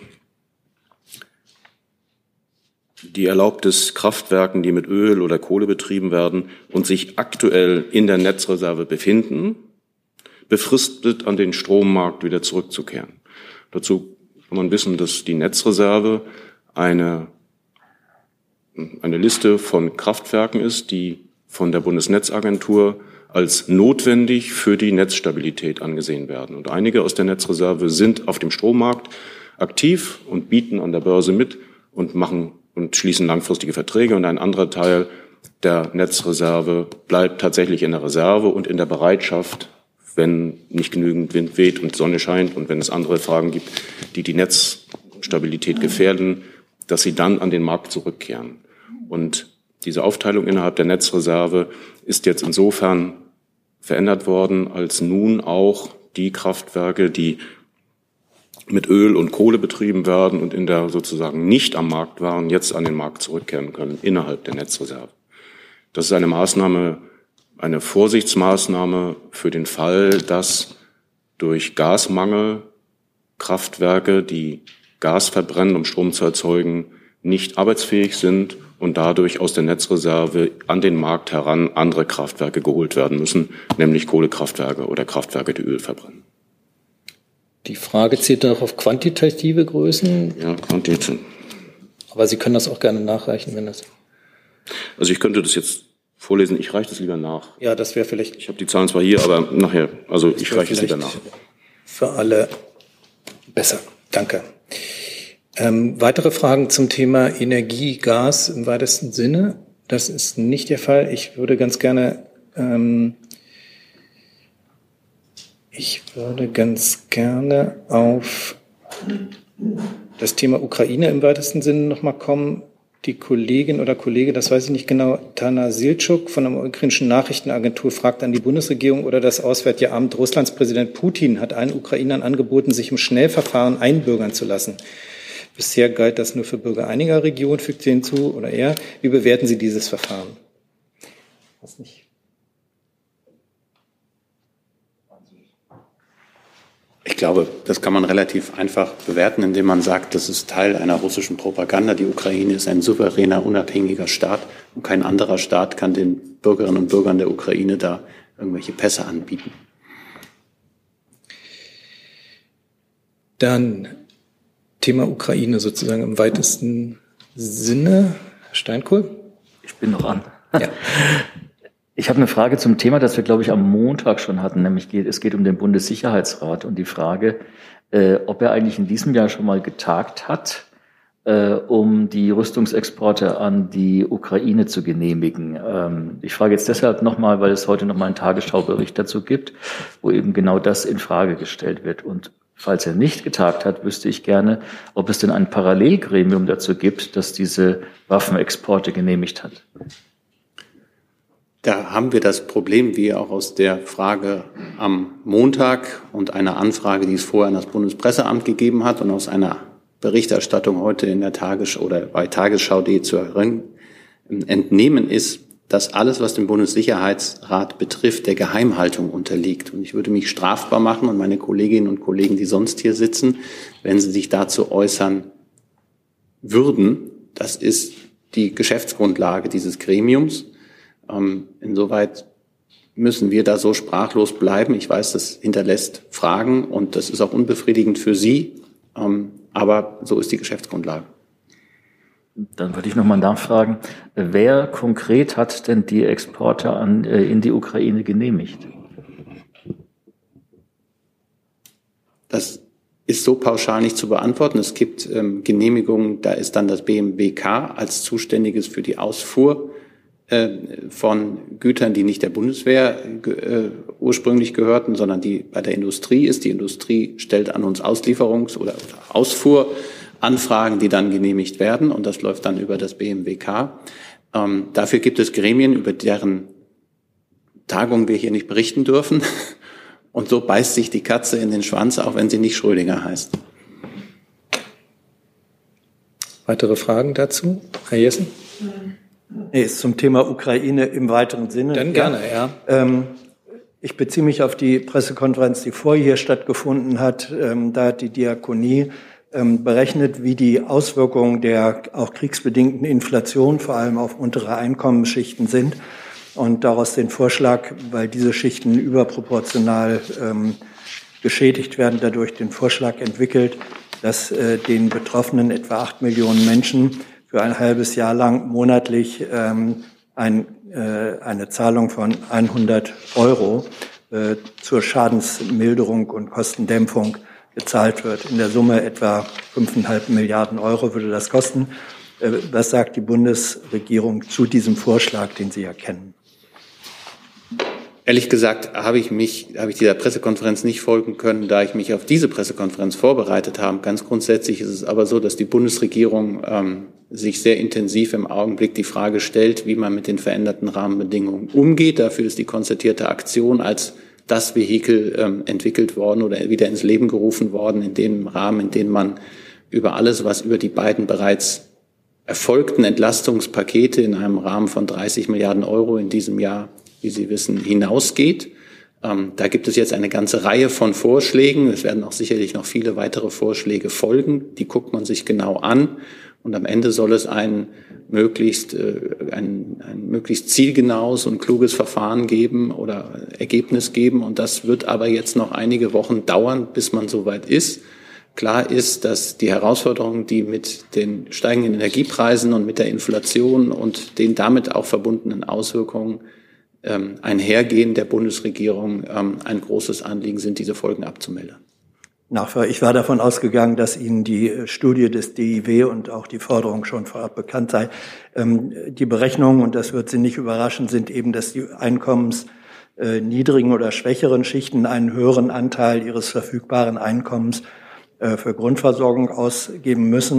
die erlaubt es Kraftwerken, die mit Öl oder Kohle betrieben werden und sich aktuell in der Netzreserve befinden, befristet an den Strommarkt wieder zurückzukehren. Dazu kann man wissen, dass die Netzreserve eine eine Liste von Kraftwerken ist, die von der Bundesnetzagentur als notwendig für die Netzstabilität angesehen werden. Und einige aus der Netzreserve sind auf dem Strommarkt aktiv und bieten an der Börse mit und machen und schließen langfristige Verträge. Und ein anderer Teil der Netzreserve bleibt tatsächlich in der Reserve und in der Bereitschaft, wenn nicht genügend Wind weht und Sonne scheint und wenn es andere Fragen gibt, die die Netzstabilität gefährden, dass sie dann an den Markt zurückkehren. Und diese Aufteilung innerhalb der Netzreserve ist jetzt insofern verändert worden, als nun auch die Kraftwerke, die mit Öl und Kohle betrieben werden und in der sozusagen nicht am Markt waren, jetzt an den Markt zurückkehren können innerhalb der Netzreserve. Das ist eine Maßnahme, eine Vorsichtsmaßnahme für den Fall, dass durch Gasmangel Kraftwerke, die Gas verbrennen, um Strom zu erzeugen, nicht arbeitsfähig sind und dadurch aus der Netzreserve an den Markt heran andere Kraftwerke geholt werden müssen, nämlich Kohlekraftwerke oder Kraftwerke, die Öl verbrennen. Die Frage zielt noch auf quantitative Größen. Ja, quantitativ. Aber Sie können das auch gerne nachreichen, wenn das... Also ich könnte das jetzt vorlesen, ich reiche das lieber nach. Ja, das wäre vielleicht... Ich habe die Zahlen zwar hier, aber nachher, also ich reiche es lieber nach. Für alle besser. Danke. Ähm, weitere Fragen zum Thema Energie, Gas im weitesten Sinne? Das ist nicht der Fall. Ich würde ganz gerne, ähm, ich würde ganz gerne auf das Thema Ukraine im weitesten Sinne nochmal kommen. Die Kollegin oder Kollege, das weiß ich nicht genau, Tana Siltschuk von der ukrainischen Nachrichtenagentur fragt an die Bundesregierung oder das Auswärtige Amt, Russlands Präsident Putin hat allen Ukrainern angeboten, sich im Schnellverfahren einbürgern zu lassen. Bisher galt das nur für Bürger einiger Regionen, fügt sie hinzu, oder er. Wie bewerten Sie dieses Verfahren? Was nicht. Ich glaube, das kann man relativ einfach bewerten, indem man sagt, das ist Teil einer russischen Propaganda. Die Ukraine ist ein souveräner, unabhängiger Staat und kein anderer Staat kann den Bürgerinnen und Bürgern der Ukraine da irgendwelche Pässe anbieten. Dann Thema Ukraine sozusagen im weitesten Sinne. Herr Steinkohl? Ich bin noch an. Ja. Ich habe eine Frage zum Thema, das wir, glaube ich, am Montag schon hatten, nämlich geht, es geht um den Bundessicherheitsrat und die Frage, äh, ob er eigentlich in diesem Jahr schon mal getagt hat, äh, um die Rüstungsexporte an die Ukraine zu genehmigen. Ähm, ich frage jetzt deshalb nochmal, weil es heute nochmal einen Tagesschaubericht dazu gibt, wo eben genau das in Frage gestellt wird. Und falls er nicht getagt hat, wüsste ich gerne, ob es denn ein Parallelgremium dazu gibt, das diese Waffenexporte genehmigt hat. Da haben wir das Problem, wie auch aus der Frage am Montag und einer Anfrage, die es vorher an das Bundespresseamt gegeben hat und aus einer Berichterstattung heute in der Tagesschau oder bei Tagesschau punkt de zu entnehmen ist, dass alles, was den Bundessicherheitsrat betrifft, der Geheimhaltung unterliegt. Und ich würde mich strafbar machen und meine Kolleginnen und Kollegen, die sonst hier sitzen, wenn sie sich dazu äußern würden. Das ist die Geschäftsgrundlage dieses Gremiums. Ähm, insoweit müssen wir da so sprachlos bleiben. Ich weiß, das hinterlässt Fragen und das ist auch unbefriedigend für Sie, ähm, aber so ist die Geschäftsgrundlage. Dann würde ich nochmal nachfragen, wer konkret hat denn die Exporte an, äh, in die Ukraine genehmigt? Das ist so pauschal nicht zu beantworten. Es gibt ähm, Genehmigungen, da ist dann das B M W K als Zuständiges für die Ausfuhr von Gütern, die nicht der Bundeswehr äh, ursprünglich gehörten, sondern die bei der Industrie ist. Die Industrie stellt an uns Auslieferungs- oder Ausfuhranfragen, die dann genehmigt werden. Und das läuft dann über das B M W K. Ähm, dafür gibt es Gremien, über deren Tagungen wir hier nicht berichten dürfen. Und so beißt sich die Katze in den Schwanz, auch wenn sie nicht Schrödinger heißt. Weitere Fragen dazu? Herr Jessen? Nee, ist zum Thema Ukraine im weiteren Sinne. Dann gerne, ja. ja. Ähm, ich beziehe mich auf die Pressekonferenz, die vorher hier stattgefunden hat. Ähm, da hat die Diakonie ähm, berechnet, wie die Auswirkungen der auch kriegsbedingten Inflation vor allem auf untere Einkommensschichten sind. Und daraus den Vorschlag, weil diese Schichten überproportional ähm, geschädigt werden, dadurch den Vorschlag entwickelt, dass äh, den Betroffenen etwa acht Millionen Menschen für ein halbes Jahr lang monatlich ähm, ein, äh, eine Zahlung von hundert Euro äh, zur Schadensmilderung und Kostendämpfung gezahlt wird. In der Summe etwa fünfeinhalb Milliarden Euro würde das kosten. Äh, was sagt die Bundesregierung zu diesem Vorschlag, den Sie ja kennen? Ehrlich gesagt habe ich mich, habe ich dieser Pressekonferenz nicht folgen können, da ich mich auf diese Pressekonferenz vorbereitet habe. Ganz grundsätzlich ist es aber so, dass die Bundesregierung ähm, sich sehr intensiv im Augenblick die Frage stellt, wie man mit den veränderten Rahmenbedingungen umgeht. Dafür ist die konzertierte Aktion als das Vehikel ähm, entwickelt worden oder wieder ins Leben gerufen worden, in dem Rahmen, in dem man über alles, was über die beiden bereits erfolgten Entlastungspakete in einem Rahmen von dreißig Milliarden Euro in diesem Jahr, wie Sie wissen, hinausgeht. Ähm, da gibt es jetzt eine ganze Reihe von Vorschlägen. Es werden auch sicherlich noch viele weitere Vorschläge folgen. Die guckt man sich genau an. Und am Ende soll es ein möglichst, äh, ein, ein möglichst zielgenaues und kluges Verfahren geben oder Ergebnis geben. Und das wird aber jetzt noch einige Wochen dauern, bis man soweit ist. Klar ist, dass die Herausforderungen, die mit den steigenden Energiepreisen und mit der Inflation und den damit auch verbundenen Auswirkungen ähm, einhergehen der Bundesregierung, ähm, ein großes Anliegen sind, diese Folgen abzumildern. Nachfrage. Ich war davon ausgegangen, dass Ihnen die Studie des D I W und auch die Forderung schon vorab bekannt sei. Ähm, die Berechnungen, und das wird Sie nicht überraschen, sind eben, dass die einkommensniedrigen oder schwächeren Schichten einen höheren Anteil ihres verfügbaren Einkommens für Grundversorgung ausgeben müssen.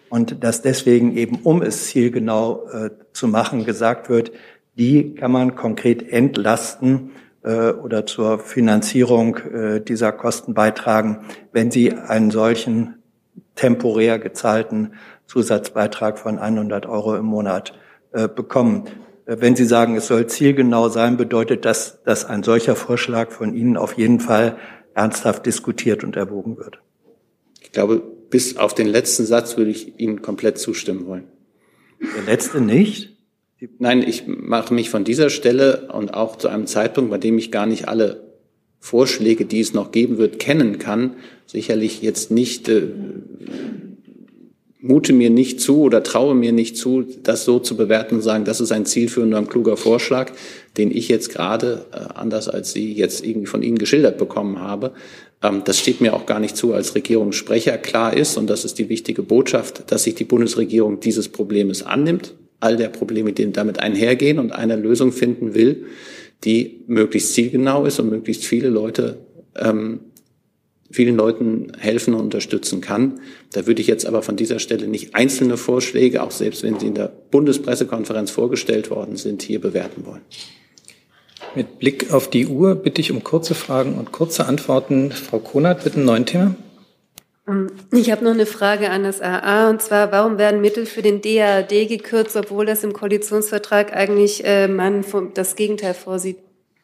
und dass deswegen eben, um es zielgenau äh, zu machen, gesagt wird, die kann man konkret entlasten äh, oder zur Finanzierung äh, dieser Kosten beitragen, wenn sie einen solchen temporär gezahlten Zusatzbeitrag von hundert Euro im Monat äh, bekommen. Äh, wenn Sie sagen, es soll zielgenau sein, bedeutet das, dass ein solcher Vorschlag von Ihnen auf jeden Fall ernsthaft diskutiert und erwogen wird. Ich glaube, bis auf den letzten Satz würde ich Ihnen komplett zustimmen wollen. Der letzte nicht? Nein, ich mache mich von dieser Stelle und auch zu einem Zeitpunkt, bei dem ich gar nicht alle Vorschläge, die es noch geben wird, kennen kann, sicherlich jetzt nicht, äh, mute mir nicht zu oder traue mir nicht zu, das so zu bewerten und sagen, das ist ein zielführender und kluger Vorschlag, den ich jetzt gerade, äh, anders als Sie jetzt irgendwie von Ihnen geschildert bekommen habe. Ähm, das steht mir auch gar nicht zu als Regierungssprecher. Klar ist, und das ist die wichtige Botschaft, dass sich die Bundesregierung dieses Problems annimmt, all der Probleme, die damit einhergehen und eine Lösung finden will, die möglichst zielgenau ist und möglichst viele Leute, ähm, vielen Leuten helfen und unterstützen kann. Da würde ich jetzt aber von dieser Stelle nicht einzelne Vorschläge, auch selbst wenn sie in der Bundespressekonferenz vorgestellt worden sind, hier bewerten wollen. Mit Blick auf die Uhr bitte ich um kurze Fragen und kurze Antworten. Frau Konert, bitte ein neues Thema. Ich habe noch eine Frage an das A A, und zwar, warum werden Mittel für den D A A D gekürzt, obwohl das im Koalitionsvertrag eigentlich äh, man vom, das Gegenteil vorsieht?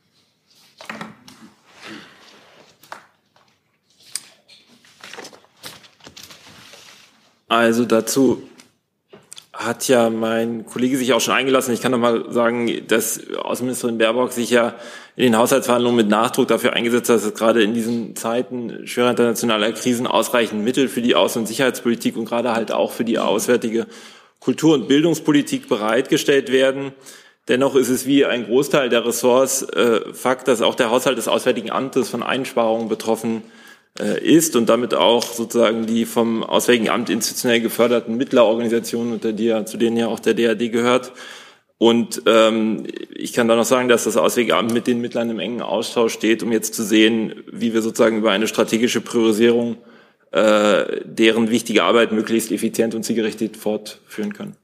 Also dazu hat ja mein Kollege sich auch schon eingelassen. Ich kann noch mal sagen, dass Außenministerin Baerbock sich ja in den Haushaltsverhandlungen mit Nachdruck dafür eingesetzt hat, dass es gerade in diesen Zeiten schwerer internationaler Krisen ausreichend Mittel für die Außen- und Sicherheitspolitik und gerade halt auch für die auswärtige Kultur- und Bildungspolitik bereitgestellt werden. Dennoch ist es wie ein Großteil der Ressorts äh, Fakt, dass auch der Haushalt des Auswärtigen Amtes von Einsparungen betroffen ist und damit auch sozusagen die vom Auswärtigen Amt institutionell geförderten Mittlerorganisationen, unter die ja, zu denen ja auch der D A D gehört. Und ähm, ich kann da noch sagen, dass das Auswärtige Amt mit den Mittlern im engen Austausch steht, um jetzt zu sehen, wie wir sozusagen über eine strategische Priorisierung äh, deren wichtige Arbeit möglichst effizient und zielgerichtet fortführen können.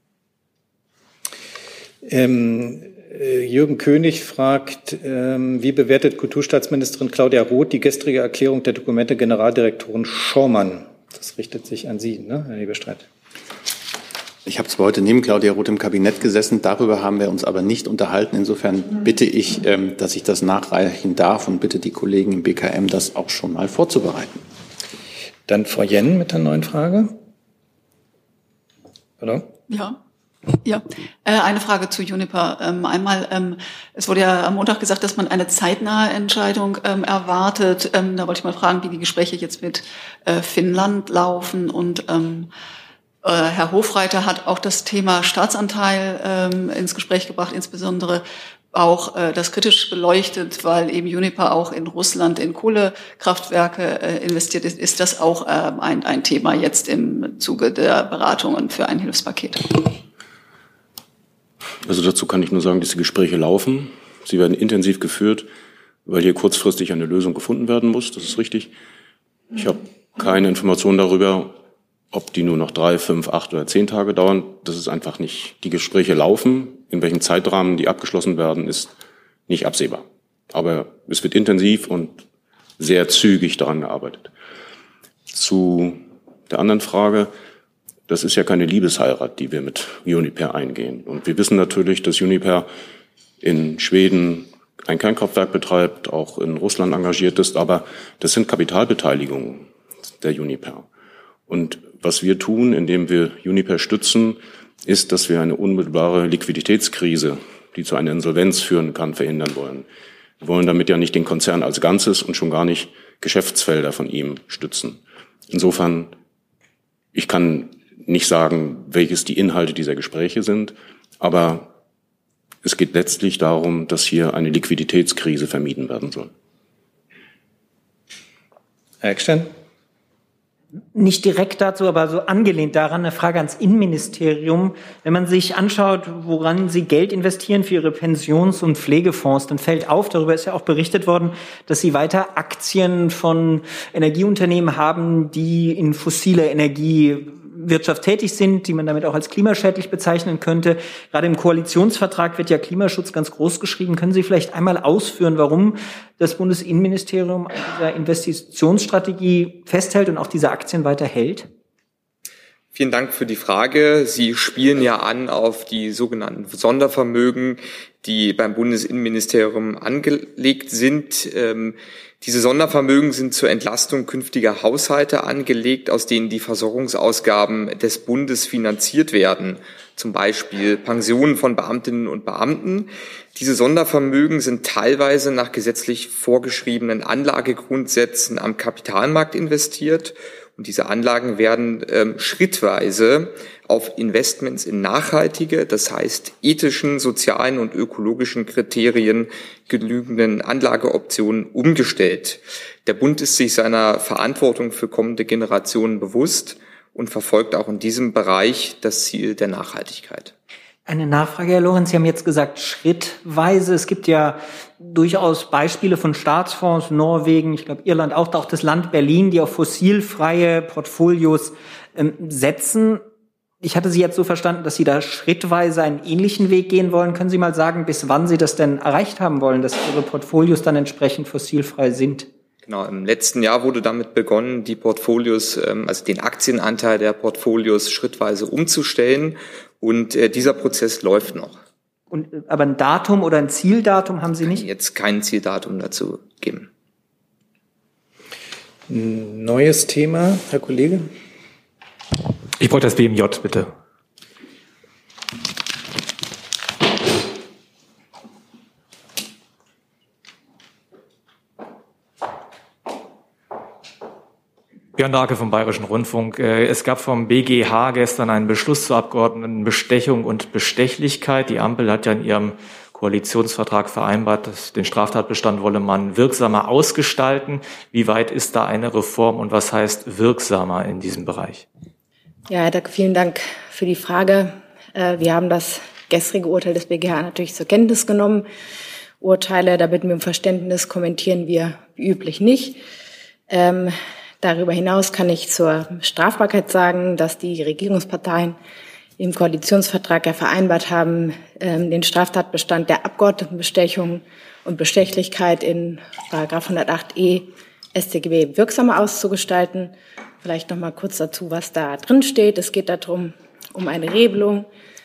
Ähm Jürgen König fragt, ähm, wie bewertet Kulturstaatsministerin Claudia Roth die gestrige Erklärung der Dokumente-Generaldirektorin Schaumann? Das richtet sich an Sie, ne, Herr Hebestreit? Ich habe zwar heute neben Claudia Roth im Kabinett gesessen, darüber haben wir uns aber nicht unterhalten. Insofern bitte ich, ähm, dass ich das nachreichen darf und bitte die Kollegen im B K M, das auch schon mal vorzubereiten. Dann Frau Jenn mit der neuen Frage. Oder? Ja. Ja, äh, eine Frage zu Juniper. Ähm, einmal, ähm, es wurde ja am Montag gesagt, dass man eine zeitnahe Entscheidung ähm, erwartet. Ähm, da wollte ich mal fragen, wie die Gespräche jetzt mit äh, Finnland laufen. Und ähm, äh, Herr Hofreiter hat auch das Thema Staatsanteil ähm, ins Gespräch gebracht, insbesondere auch äh, das kritisch beleuchtet, weil eben Juniper auch in Russland in Kohlekraftwerke äh, investiert ist. Ist das auch äh, ein, ein Thema jetzt im Zuge der Beratungen für ein Hilfspaket? Also dazu kann ich nur sagen, dass die Gespräche laufen. Sie werden intensiv geführt, weil hier kurzfristig eine Lösung gefunden werden muss. Das ist richtig. Ich habe keine Informationen darüber, ob die nur noch drei, fünf, acht oder zehn Tage dauern. Das ist einfach nicht. Die Gespräche laufen. In welchem Zeitrahmen die abgeschlossen werden, ist nicht absehbar. Aber es wird intensiv und sehr zügig daran gearbeitet. Zu der anderen Frage. Das ist ja keine Liebesheirat, die wir mit Uniper eingehen. Und wir wissen natürlich, dass Uniper in Schweden ein Kernkraftwerk betreibt, auch in Russland engagiert ist, aber das sind Kapitalbeteiligungen der Uniper. Und was wir tun, indem wir Uniper stützen, ist, dass wir eine unmittelbare Liquiditätskrise, die zu einer Insolvenz führen kann, verhindern wollen. Wir wollen damit ja nicht den Konzern als Ganzes und schon gar nicht Geschäftsfelder von ihm stützen. Insofern, ich kann nicht sagen, welches die Inhalte dieser Gespräche sind, aber es geht letztlich darum, dass hier eine Liquiditätskrise vermieden werden soll. Herr Eckstein? Nicht direkt dazu, aber so angelehnt daran eine Frage ans Innenministerium. Wenn man sich anschaut, woran Sie Geld investieren für Ihre Pensions- und Pflegefonds, dann fällt auf, darüber ist ja auch berichtet worden, dass Sie weiter Aktien von Energieunternehmen haben, die in fossile Energie Wirtschaft tätig sind, die man damit auch als klimaschädlich bezeichnen könnte. Gerade im Koalitionsvertrag wird ja Klimaschutz ganz groß geschrieben. Können Sie vielleicht einmal ausführen, warum das Bundesinnenministerium an dieser Investitionsstrategie festhält und auch diese Aktien weiter hält? Vielen Dank für die Frage. Sie spielen ja an auf die sogenannten Sondervermögen, die beim Bundesinnenministerium angelegt sind. Ähm, diese Sondervermögen sind zur Entlastung künftiger Haushalte angelegt, aus denen die Versorgungsausgaben des Bundes finanziert werden, zum Beispiel Pensionen von Beamtinnen und Beamten. Diese Sondervermögen sind teilweise nach gesetzlich vorgeschriebenen Anlagegrundsätzen am Kapitalmarkt investiert. Und diese Anlagen werden ähm, schrittweise auf Investments in nachhaltige, das heißt ethischen, sozialen und ökologischen Kriterien genügenden Anlageoptionen umgestellt. Der Bund ist sich seiner Verantwortung für kommende Generationen bewusst und verfolgt auch in diesem Bereich das Ziel der Nachhaltigkeit. Eine Nachfrage, Herr Lorenz. Sie haben jetzt gesagt, schrittweise. Es gibt ja durchaus Beispiele von Staatsfonds, Norwegen, ich glaube Irland auch, auch das Land Berlin, die auf fossilfreie Portfolios ähm, setzen. Ich hatte Sie jetzt so verstanden, dass Sie da schrittweise einen ähnlichen Weg gehen wollen. Können Sie mal sagen, bis wann Sie das denn erreicht haben wollen, dass Ihre Portfolios dann entsprechend fossilfrei sind? Genau, im letzten Jahr wurde damit begonnen, die Portfolios, also den Aktienanteil der Portfolios schrittweise umzustellen. Und äh, dieser Prozess läuft noch. Und, aber ein Datum oder ein Zieldatum haben Sie nicht? Ich kann jetzt kein Zieldatum dazu geben. Neues Thema, Herr Kollege. Ich brauche das B M J, bitte. Björn Darke vom Bayerischen Rundfunk. Es gab vom B G H gestern einen Beschluss zur Abgeordnetenbestechung und Bestechlichkeit. Die Ampel hat ja in ihrem Koalitionsvertrag vereinbart, dass den Straftatbestand wolle man wirksamer ausgestalten. Wie weit ist da eine Reform und was heißt wirksamer in diesem Bereich? Ja, Herr Dack, vielen Dank für die Frage. Wir haben das gestrige Urteil des B G H natürlich zur Kenntnis genommen. Urteile, da bitten wir um Verständnis, kommentieren wir wie üblich nicht. Ähm, Darüber hinaus kann ich zur Strafbarkeit sagen, dass die Regierungsparteien im Koalitionsvertrag ja vereinbart haben, den Straftatbestand der Abgeordnetenbestechung und Bestechlichkeit in Paragraph hundertacht e S tG B wirksamer auszugestalten. Vielleicht noch mal kurz dazu, was da drin steht. Es geht darum, um eine Regelung,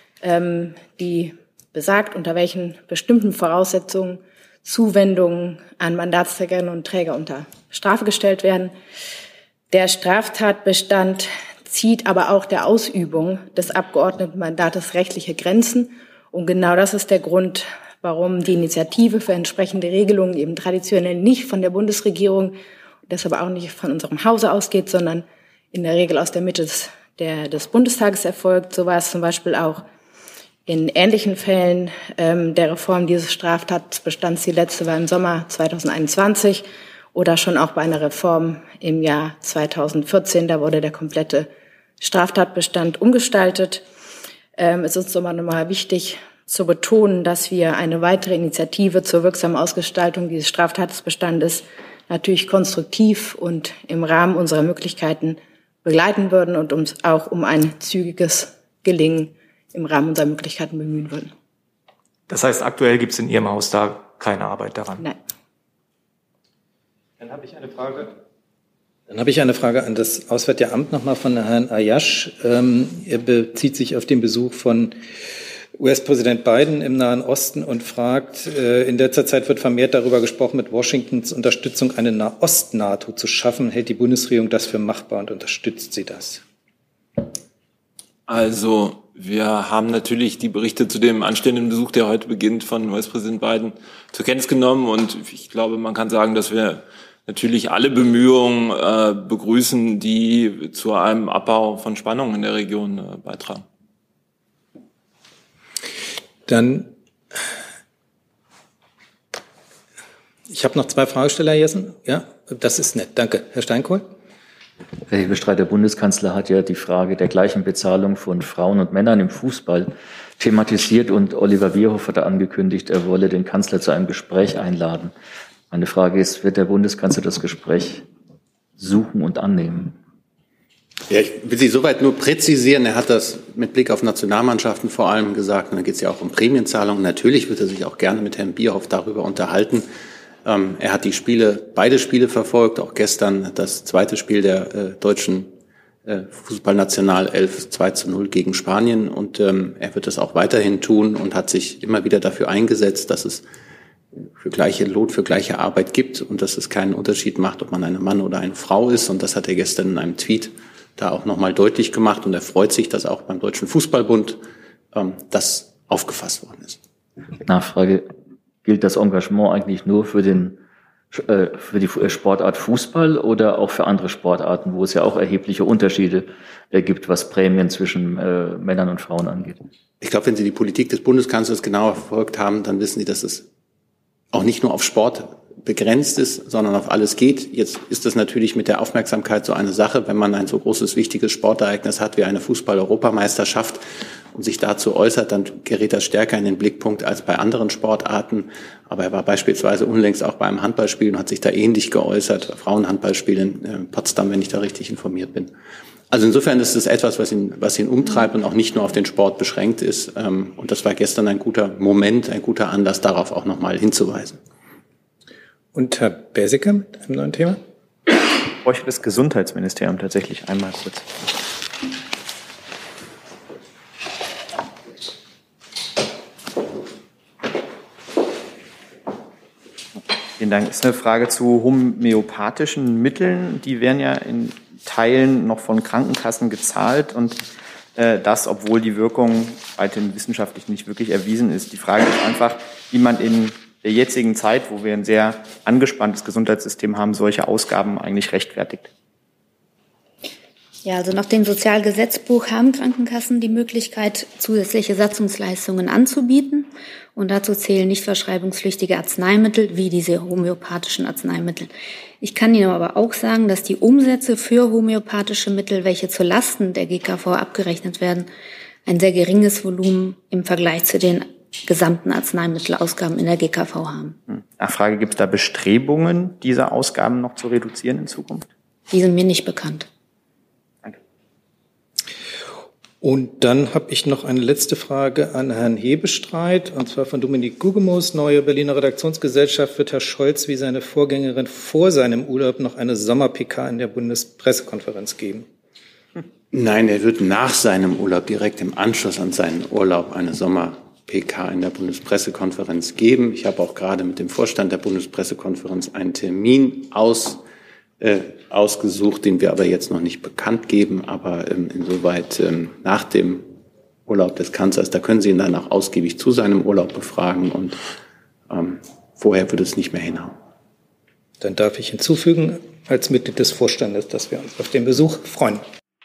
die besagt, unter welchen bestimmten Voraussetzungen Zuwendungen an Mandatsträgerinnen und Träger unter Strafe gestellt werden. Der Straftatbestand zieht aber auch der Ausübung des Abgeordnetenmandates rechtliche Grenzen. Und genau das ist der Grund, warum die Initiative für entsprechende Regelungen eben traditionell nicht von der Bundesregierung, deshalb auch nicht von unserem Hause ausgeht, sondern in der Regel aus der Mitte des, der, des Bundestages erfolgt. So war es zum Beispiel auch in ähnlichen Fällen ähm, der Reform dieses Straftatbestands. Die letzte war im Sommer zweitausendeinundzwanzig. Oder schon auch bei einer Reform im Jahr zweitausendvierzehn, da wurde der komplette Straftatbestand umgestaltet. Ähm, es ist uns immer nochmal wichtig zu betonen, dass wir eine weitere Initiative zur wirksamen Ausgestaltung dieses Straftatbestandes natürlich konstruktiv und im Rahmen unserer Möglichkeiten begleiten würden und uns auch um ein zügiges Gelingen im Rahmen unserer Möglichkeiten bemühen würden. Das heißt, aktuell gibt es in Ihrem Haus da keine Arbeit daran? Nein. Dann habe ich eine Frage. Dann habe ich eine Frage an das Auswärtige Amt nochmal von Herrn Ayash. Ähm, er bezieht sich auf den Besuch von U S-Präsident Biden im Nahen Osten und fragt, äh, in letzter Zeit wird vermehrt darüber gesprochen, mit Washingtons Unterstützung eine Nahost-NATO zu schaffen. Hält die Bundesregierung das für machbar und unterstützt sie das? Also wir haben natürlich die Berichte zu dem anstehenden Besuch, der heute beginnt, von U S-Präsident Biden zur Kenntnis genommen. Und ich glaube, man kann sagen, dass wir natürlich alle Bemühungen äh, begrüßen, die zu einem Abbau von Spannungen in der Region äh, beitragen. Dann, ich habe noch zwei Fragesteller, Jessen. Ja, das ist nett. Danke. Herr Steinkohl. Herr Hebestreit, der Bundeskanzler hat ja die Frage der gleichen Bezahlung von Frauen und Männern im Fußball thematisiert und Oliver Bierhoff hat angekündigt, er wolle den Kanzler zu einem Gespräch einladen. Meine Frage ist, wird der Bundeskanzler das Gespräch suchen und annehmen? Ja, ich will Sie soweit nur präzisieren. Er hat das mit Blick auf Nationalmannschaften vor allem gesagt. Und dann geht es ja auch um Prämienzahlungen. Natürlich wird er sich auch gerne mit Herrn Bierhoff darüber unterhalten. Ähm, er hat die Spiele, beide Spiele verfolgt. Auch gestern das zweite Spiel der äh, deutschen äh, Fußballnationalelf zwei zu null gegen Spanien. Und ähm, er wird das auch weiterhin tun und hat sich immer wieder dafür eingesetzt, dass es für gleiche Lohn, für gleiche Arbeit gibt und dass es keinen Unterschied macht, ob man ein Mann oder eine Frau ist. Und das hat er gestern in einem Tweet da auch nochmal deutlich gemacht. Und er freut sich, dass auch beim Deutschen Fußballbund ähm, das aufgefasst worden ist. Nachfrage, gilt das Engagement eigentlich nur für den äh, für die Sportart Fußball oder auch für andere Sportarten, wo es ja auch erhebliche Unterschiede äh, gibt, was Prämien zwischen äh, Männern und Frauen angeht? Ich glaube, wenn Sie die Politik des Bundeskanzlers genauer verfolgt haben, dann wissen Sie, dass es auch nicht nur auf Sport begrenzt ist, sondern auf alles geht. Jetzt ist das natürlich mit der Aufmerksamkeit so eine Sache, wenn man ein so großes, wichtiges Sportereignis hat wie eine Fußball-Europameisterschaft und sich dazu äußert, dann gerät das stärker in den Blickpunkt als bei anderen Sportarten. Aber er war beispielsweise unlängst auch beim Handballspiel und hat sich da ähnlich geäußert, Frauenhandballspiel in Potsdam, wenn ich da richtig informiert bin. Also insofern ist es etwas, was ihn, was ihn umtreibt und auch nicht nur auf den Sport beschränkt ist. Und das war gestern ein guter Moment, ein guter Anlass, darauf auch nochmal hinzuweisen. Und Herr Bersecker mit einem neuen Thema? Ich bräuchte das Gesundheitsministerium tatsächlich einmal kurz. Vielen Dank. Das ist eine Frage zu homöopathischen Mitteln. Die werden ja in Teilen noch von Krankenkassen gezahlt und äh, das, obwohl die Wirkung weiterhin wissenschaftlich nicht wirklich erwiesen ist. Die Frage ist einfach, wie man in der jetzigen Zeit, wo wir ein sehr angespanntes Gesundheitssystem haben, solche Ausgaben eigentlich rechtfertigt. Ja, also nach dem Sozialgesetzbuch haben Krankenkassen die Möglichkeit, zusätzliche Satzungsleistungen anzubieten. Und dazu zählen nicht verschreibungspflichtige Arzneimittel wie diese homöopathischen Arzneimittel. Ich kann Ihnen aber auch sagen, dass die Umsätze für homöopathische Mittel, welche zu Lasten der G K V abgerechnet werden, ein sehr geringes Volumen im Vergleich zu den gesamten Arzneimittelausgaben in der G K V haben. Nachfrage, gibt es da Bestrebungen, diese Ausgaben noch zu reduzieren in Zukunft? Die sind mir nicht bekannt. Danke. Und dann habe ich noch eine letzte Frage an Herrn Hebestreit, und zwar von Dominik Gugemus, neue Berliner Redaktionsgesellschaft. Wird Herr Scholz wie seine Vorgängerin vor seinem Urlaub noch eine Sommer-P K in der Bundespressekonferenz geben? Nein, er wird nach seinem Urlaub direkt im Anschluss an seinen Urlaub eine Sommer P K in der Bundespressekonferenz geben. Ich habe auch gerade mit dem Vorstand der Bundespressekonferenz einen Termin aus, äh, ausgesucht, den wir aber jetzt noch nicht bekannt geben. Aber ähm, insoweit ähm, nach dem Urlaub des Kanzlers, da können Sie ihn dann auch ausgiebig zu seinem Urlaub befragen und ähm, vorher würde es nicht mehr hinhauen. Dann darf ich hinzufügen, als Mitglied des Vorstandes, dass wir uns auf den Besuch freuen.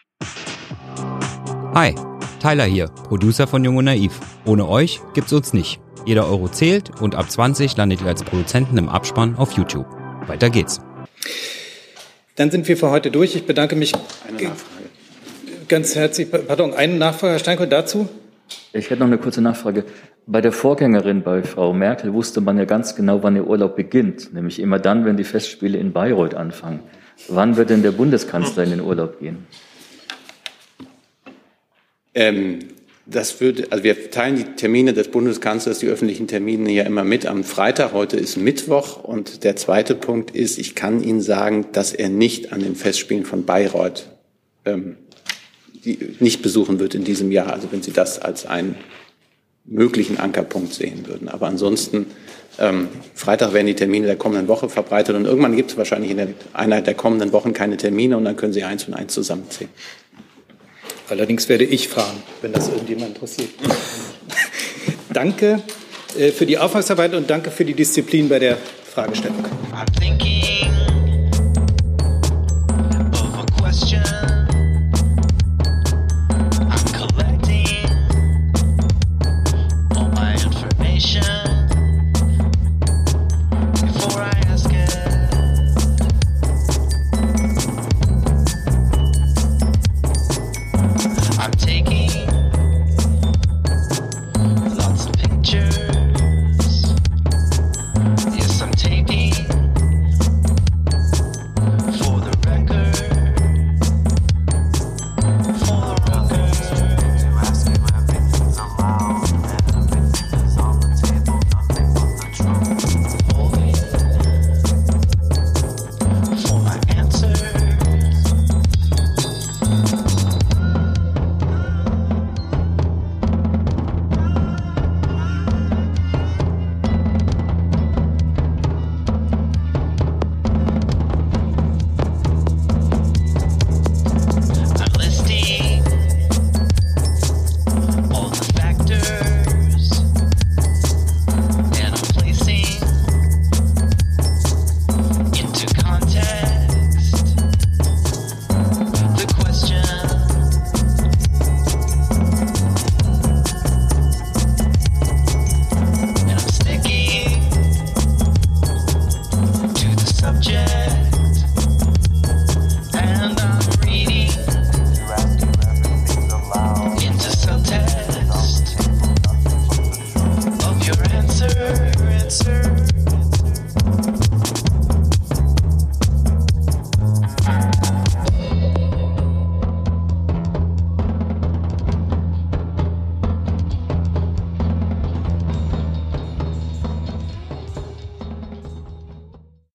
Hi, Tyler hier, Producer von Jung und Naiv. Ohne euch gibt's uns nicht. Jeder Euro zählt und ab zwanzig landet ihr als Produzenten im Abspann auf YouTube. Weiter geht's. Dann sind wir für heute durch. Ich bedanke mich eine Nachfrage. ganz herzlich. Pardon, eine Nachfrage, Herr Steinkohl, dazu? Ich hätte noch eine kurze Nachfrage. Bei der Vorgängerin, bei Frau Merkel, wusste man ja ganz genau, wann ihr Urlaub beginnt. Nämlich immer dann, wenn die Festspiele in Bayreuth anfangen. Wann wird denn der Bundeskanzler in den Urlaub gehen? Ähm, das würde, also wir teilen die Termine des Bundeskanzlers, die öffentlichen Termine ja immer mit am Freitag. Heute ist Mittwoch und der zweite Punkt ist, ich kann Ihnen sagen, dass er nicht an den Festspielen von Bayreuth ähm, die nicht besuchen wird in diesem Jahr. Also wenn Sie das als einen möglichen Ankerpunkt sehen würden. Aber ansonsten, ähm, Freitag werden die Termine der kommenden Woche verbreitet und irgendwann gibt es wahrscheinlich in der, einer der kommenden Wochen keine Termine und dann können Sie eins und eins zusammenzählen. Allerdings werde ich fahren, wenn das irgendjemand interessiert. Danke für die Aufmerksamkeit und danke für die Disziplin bei der Fragestellung.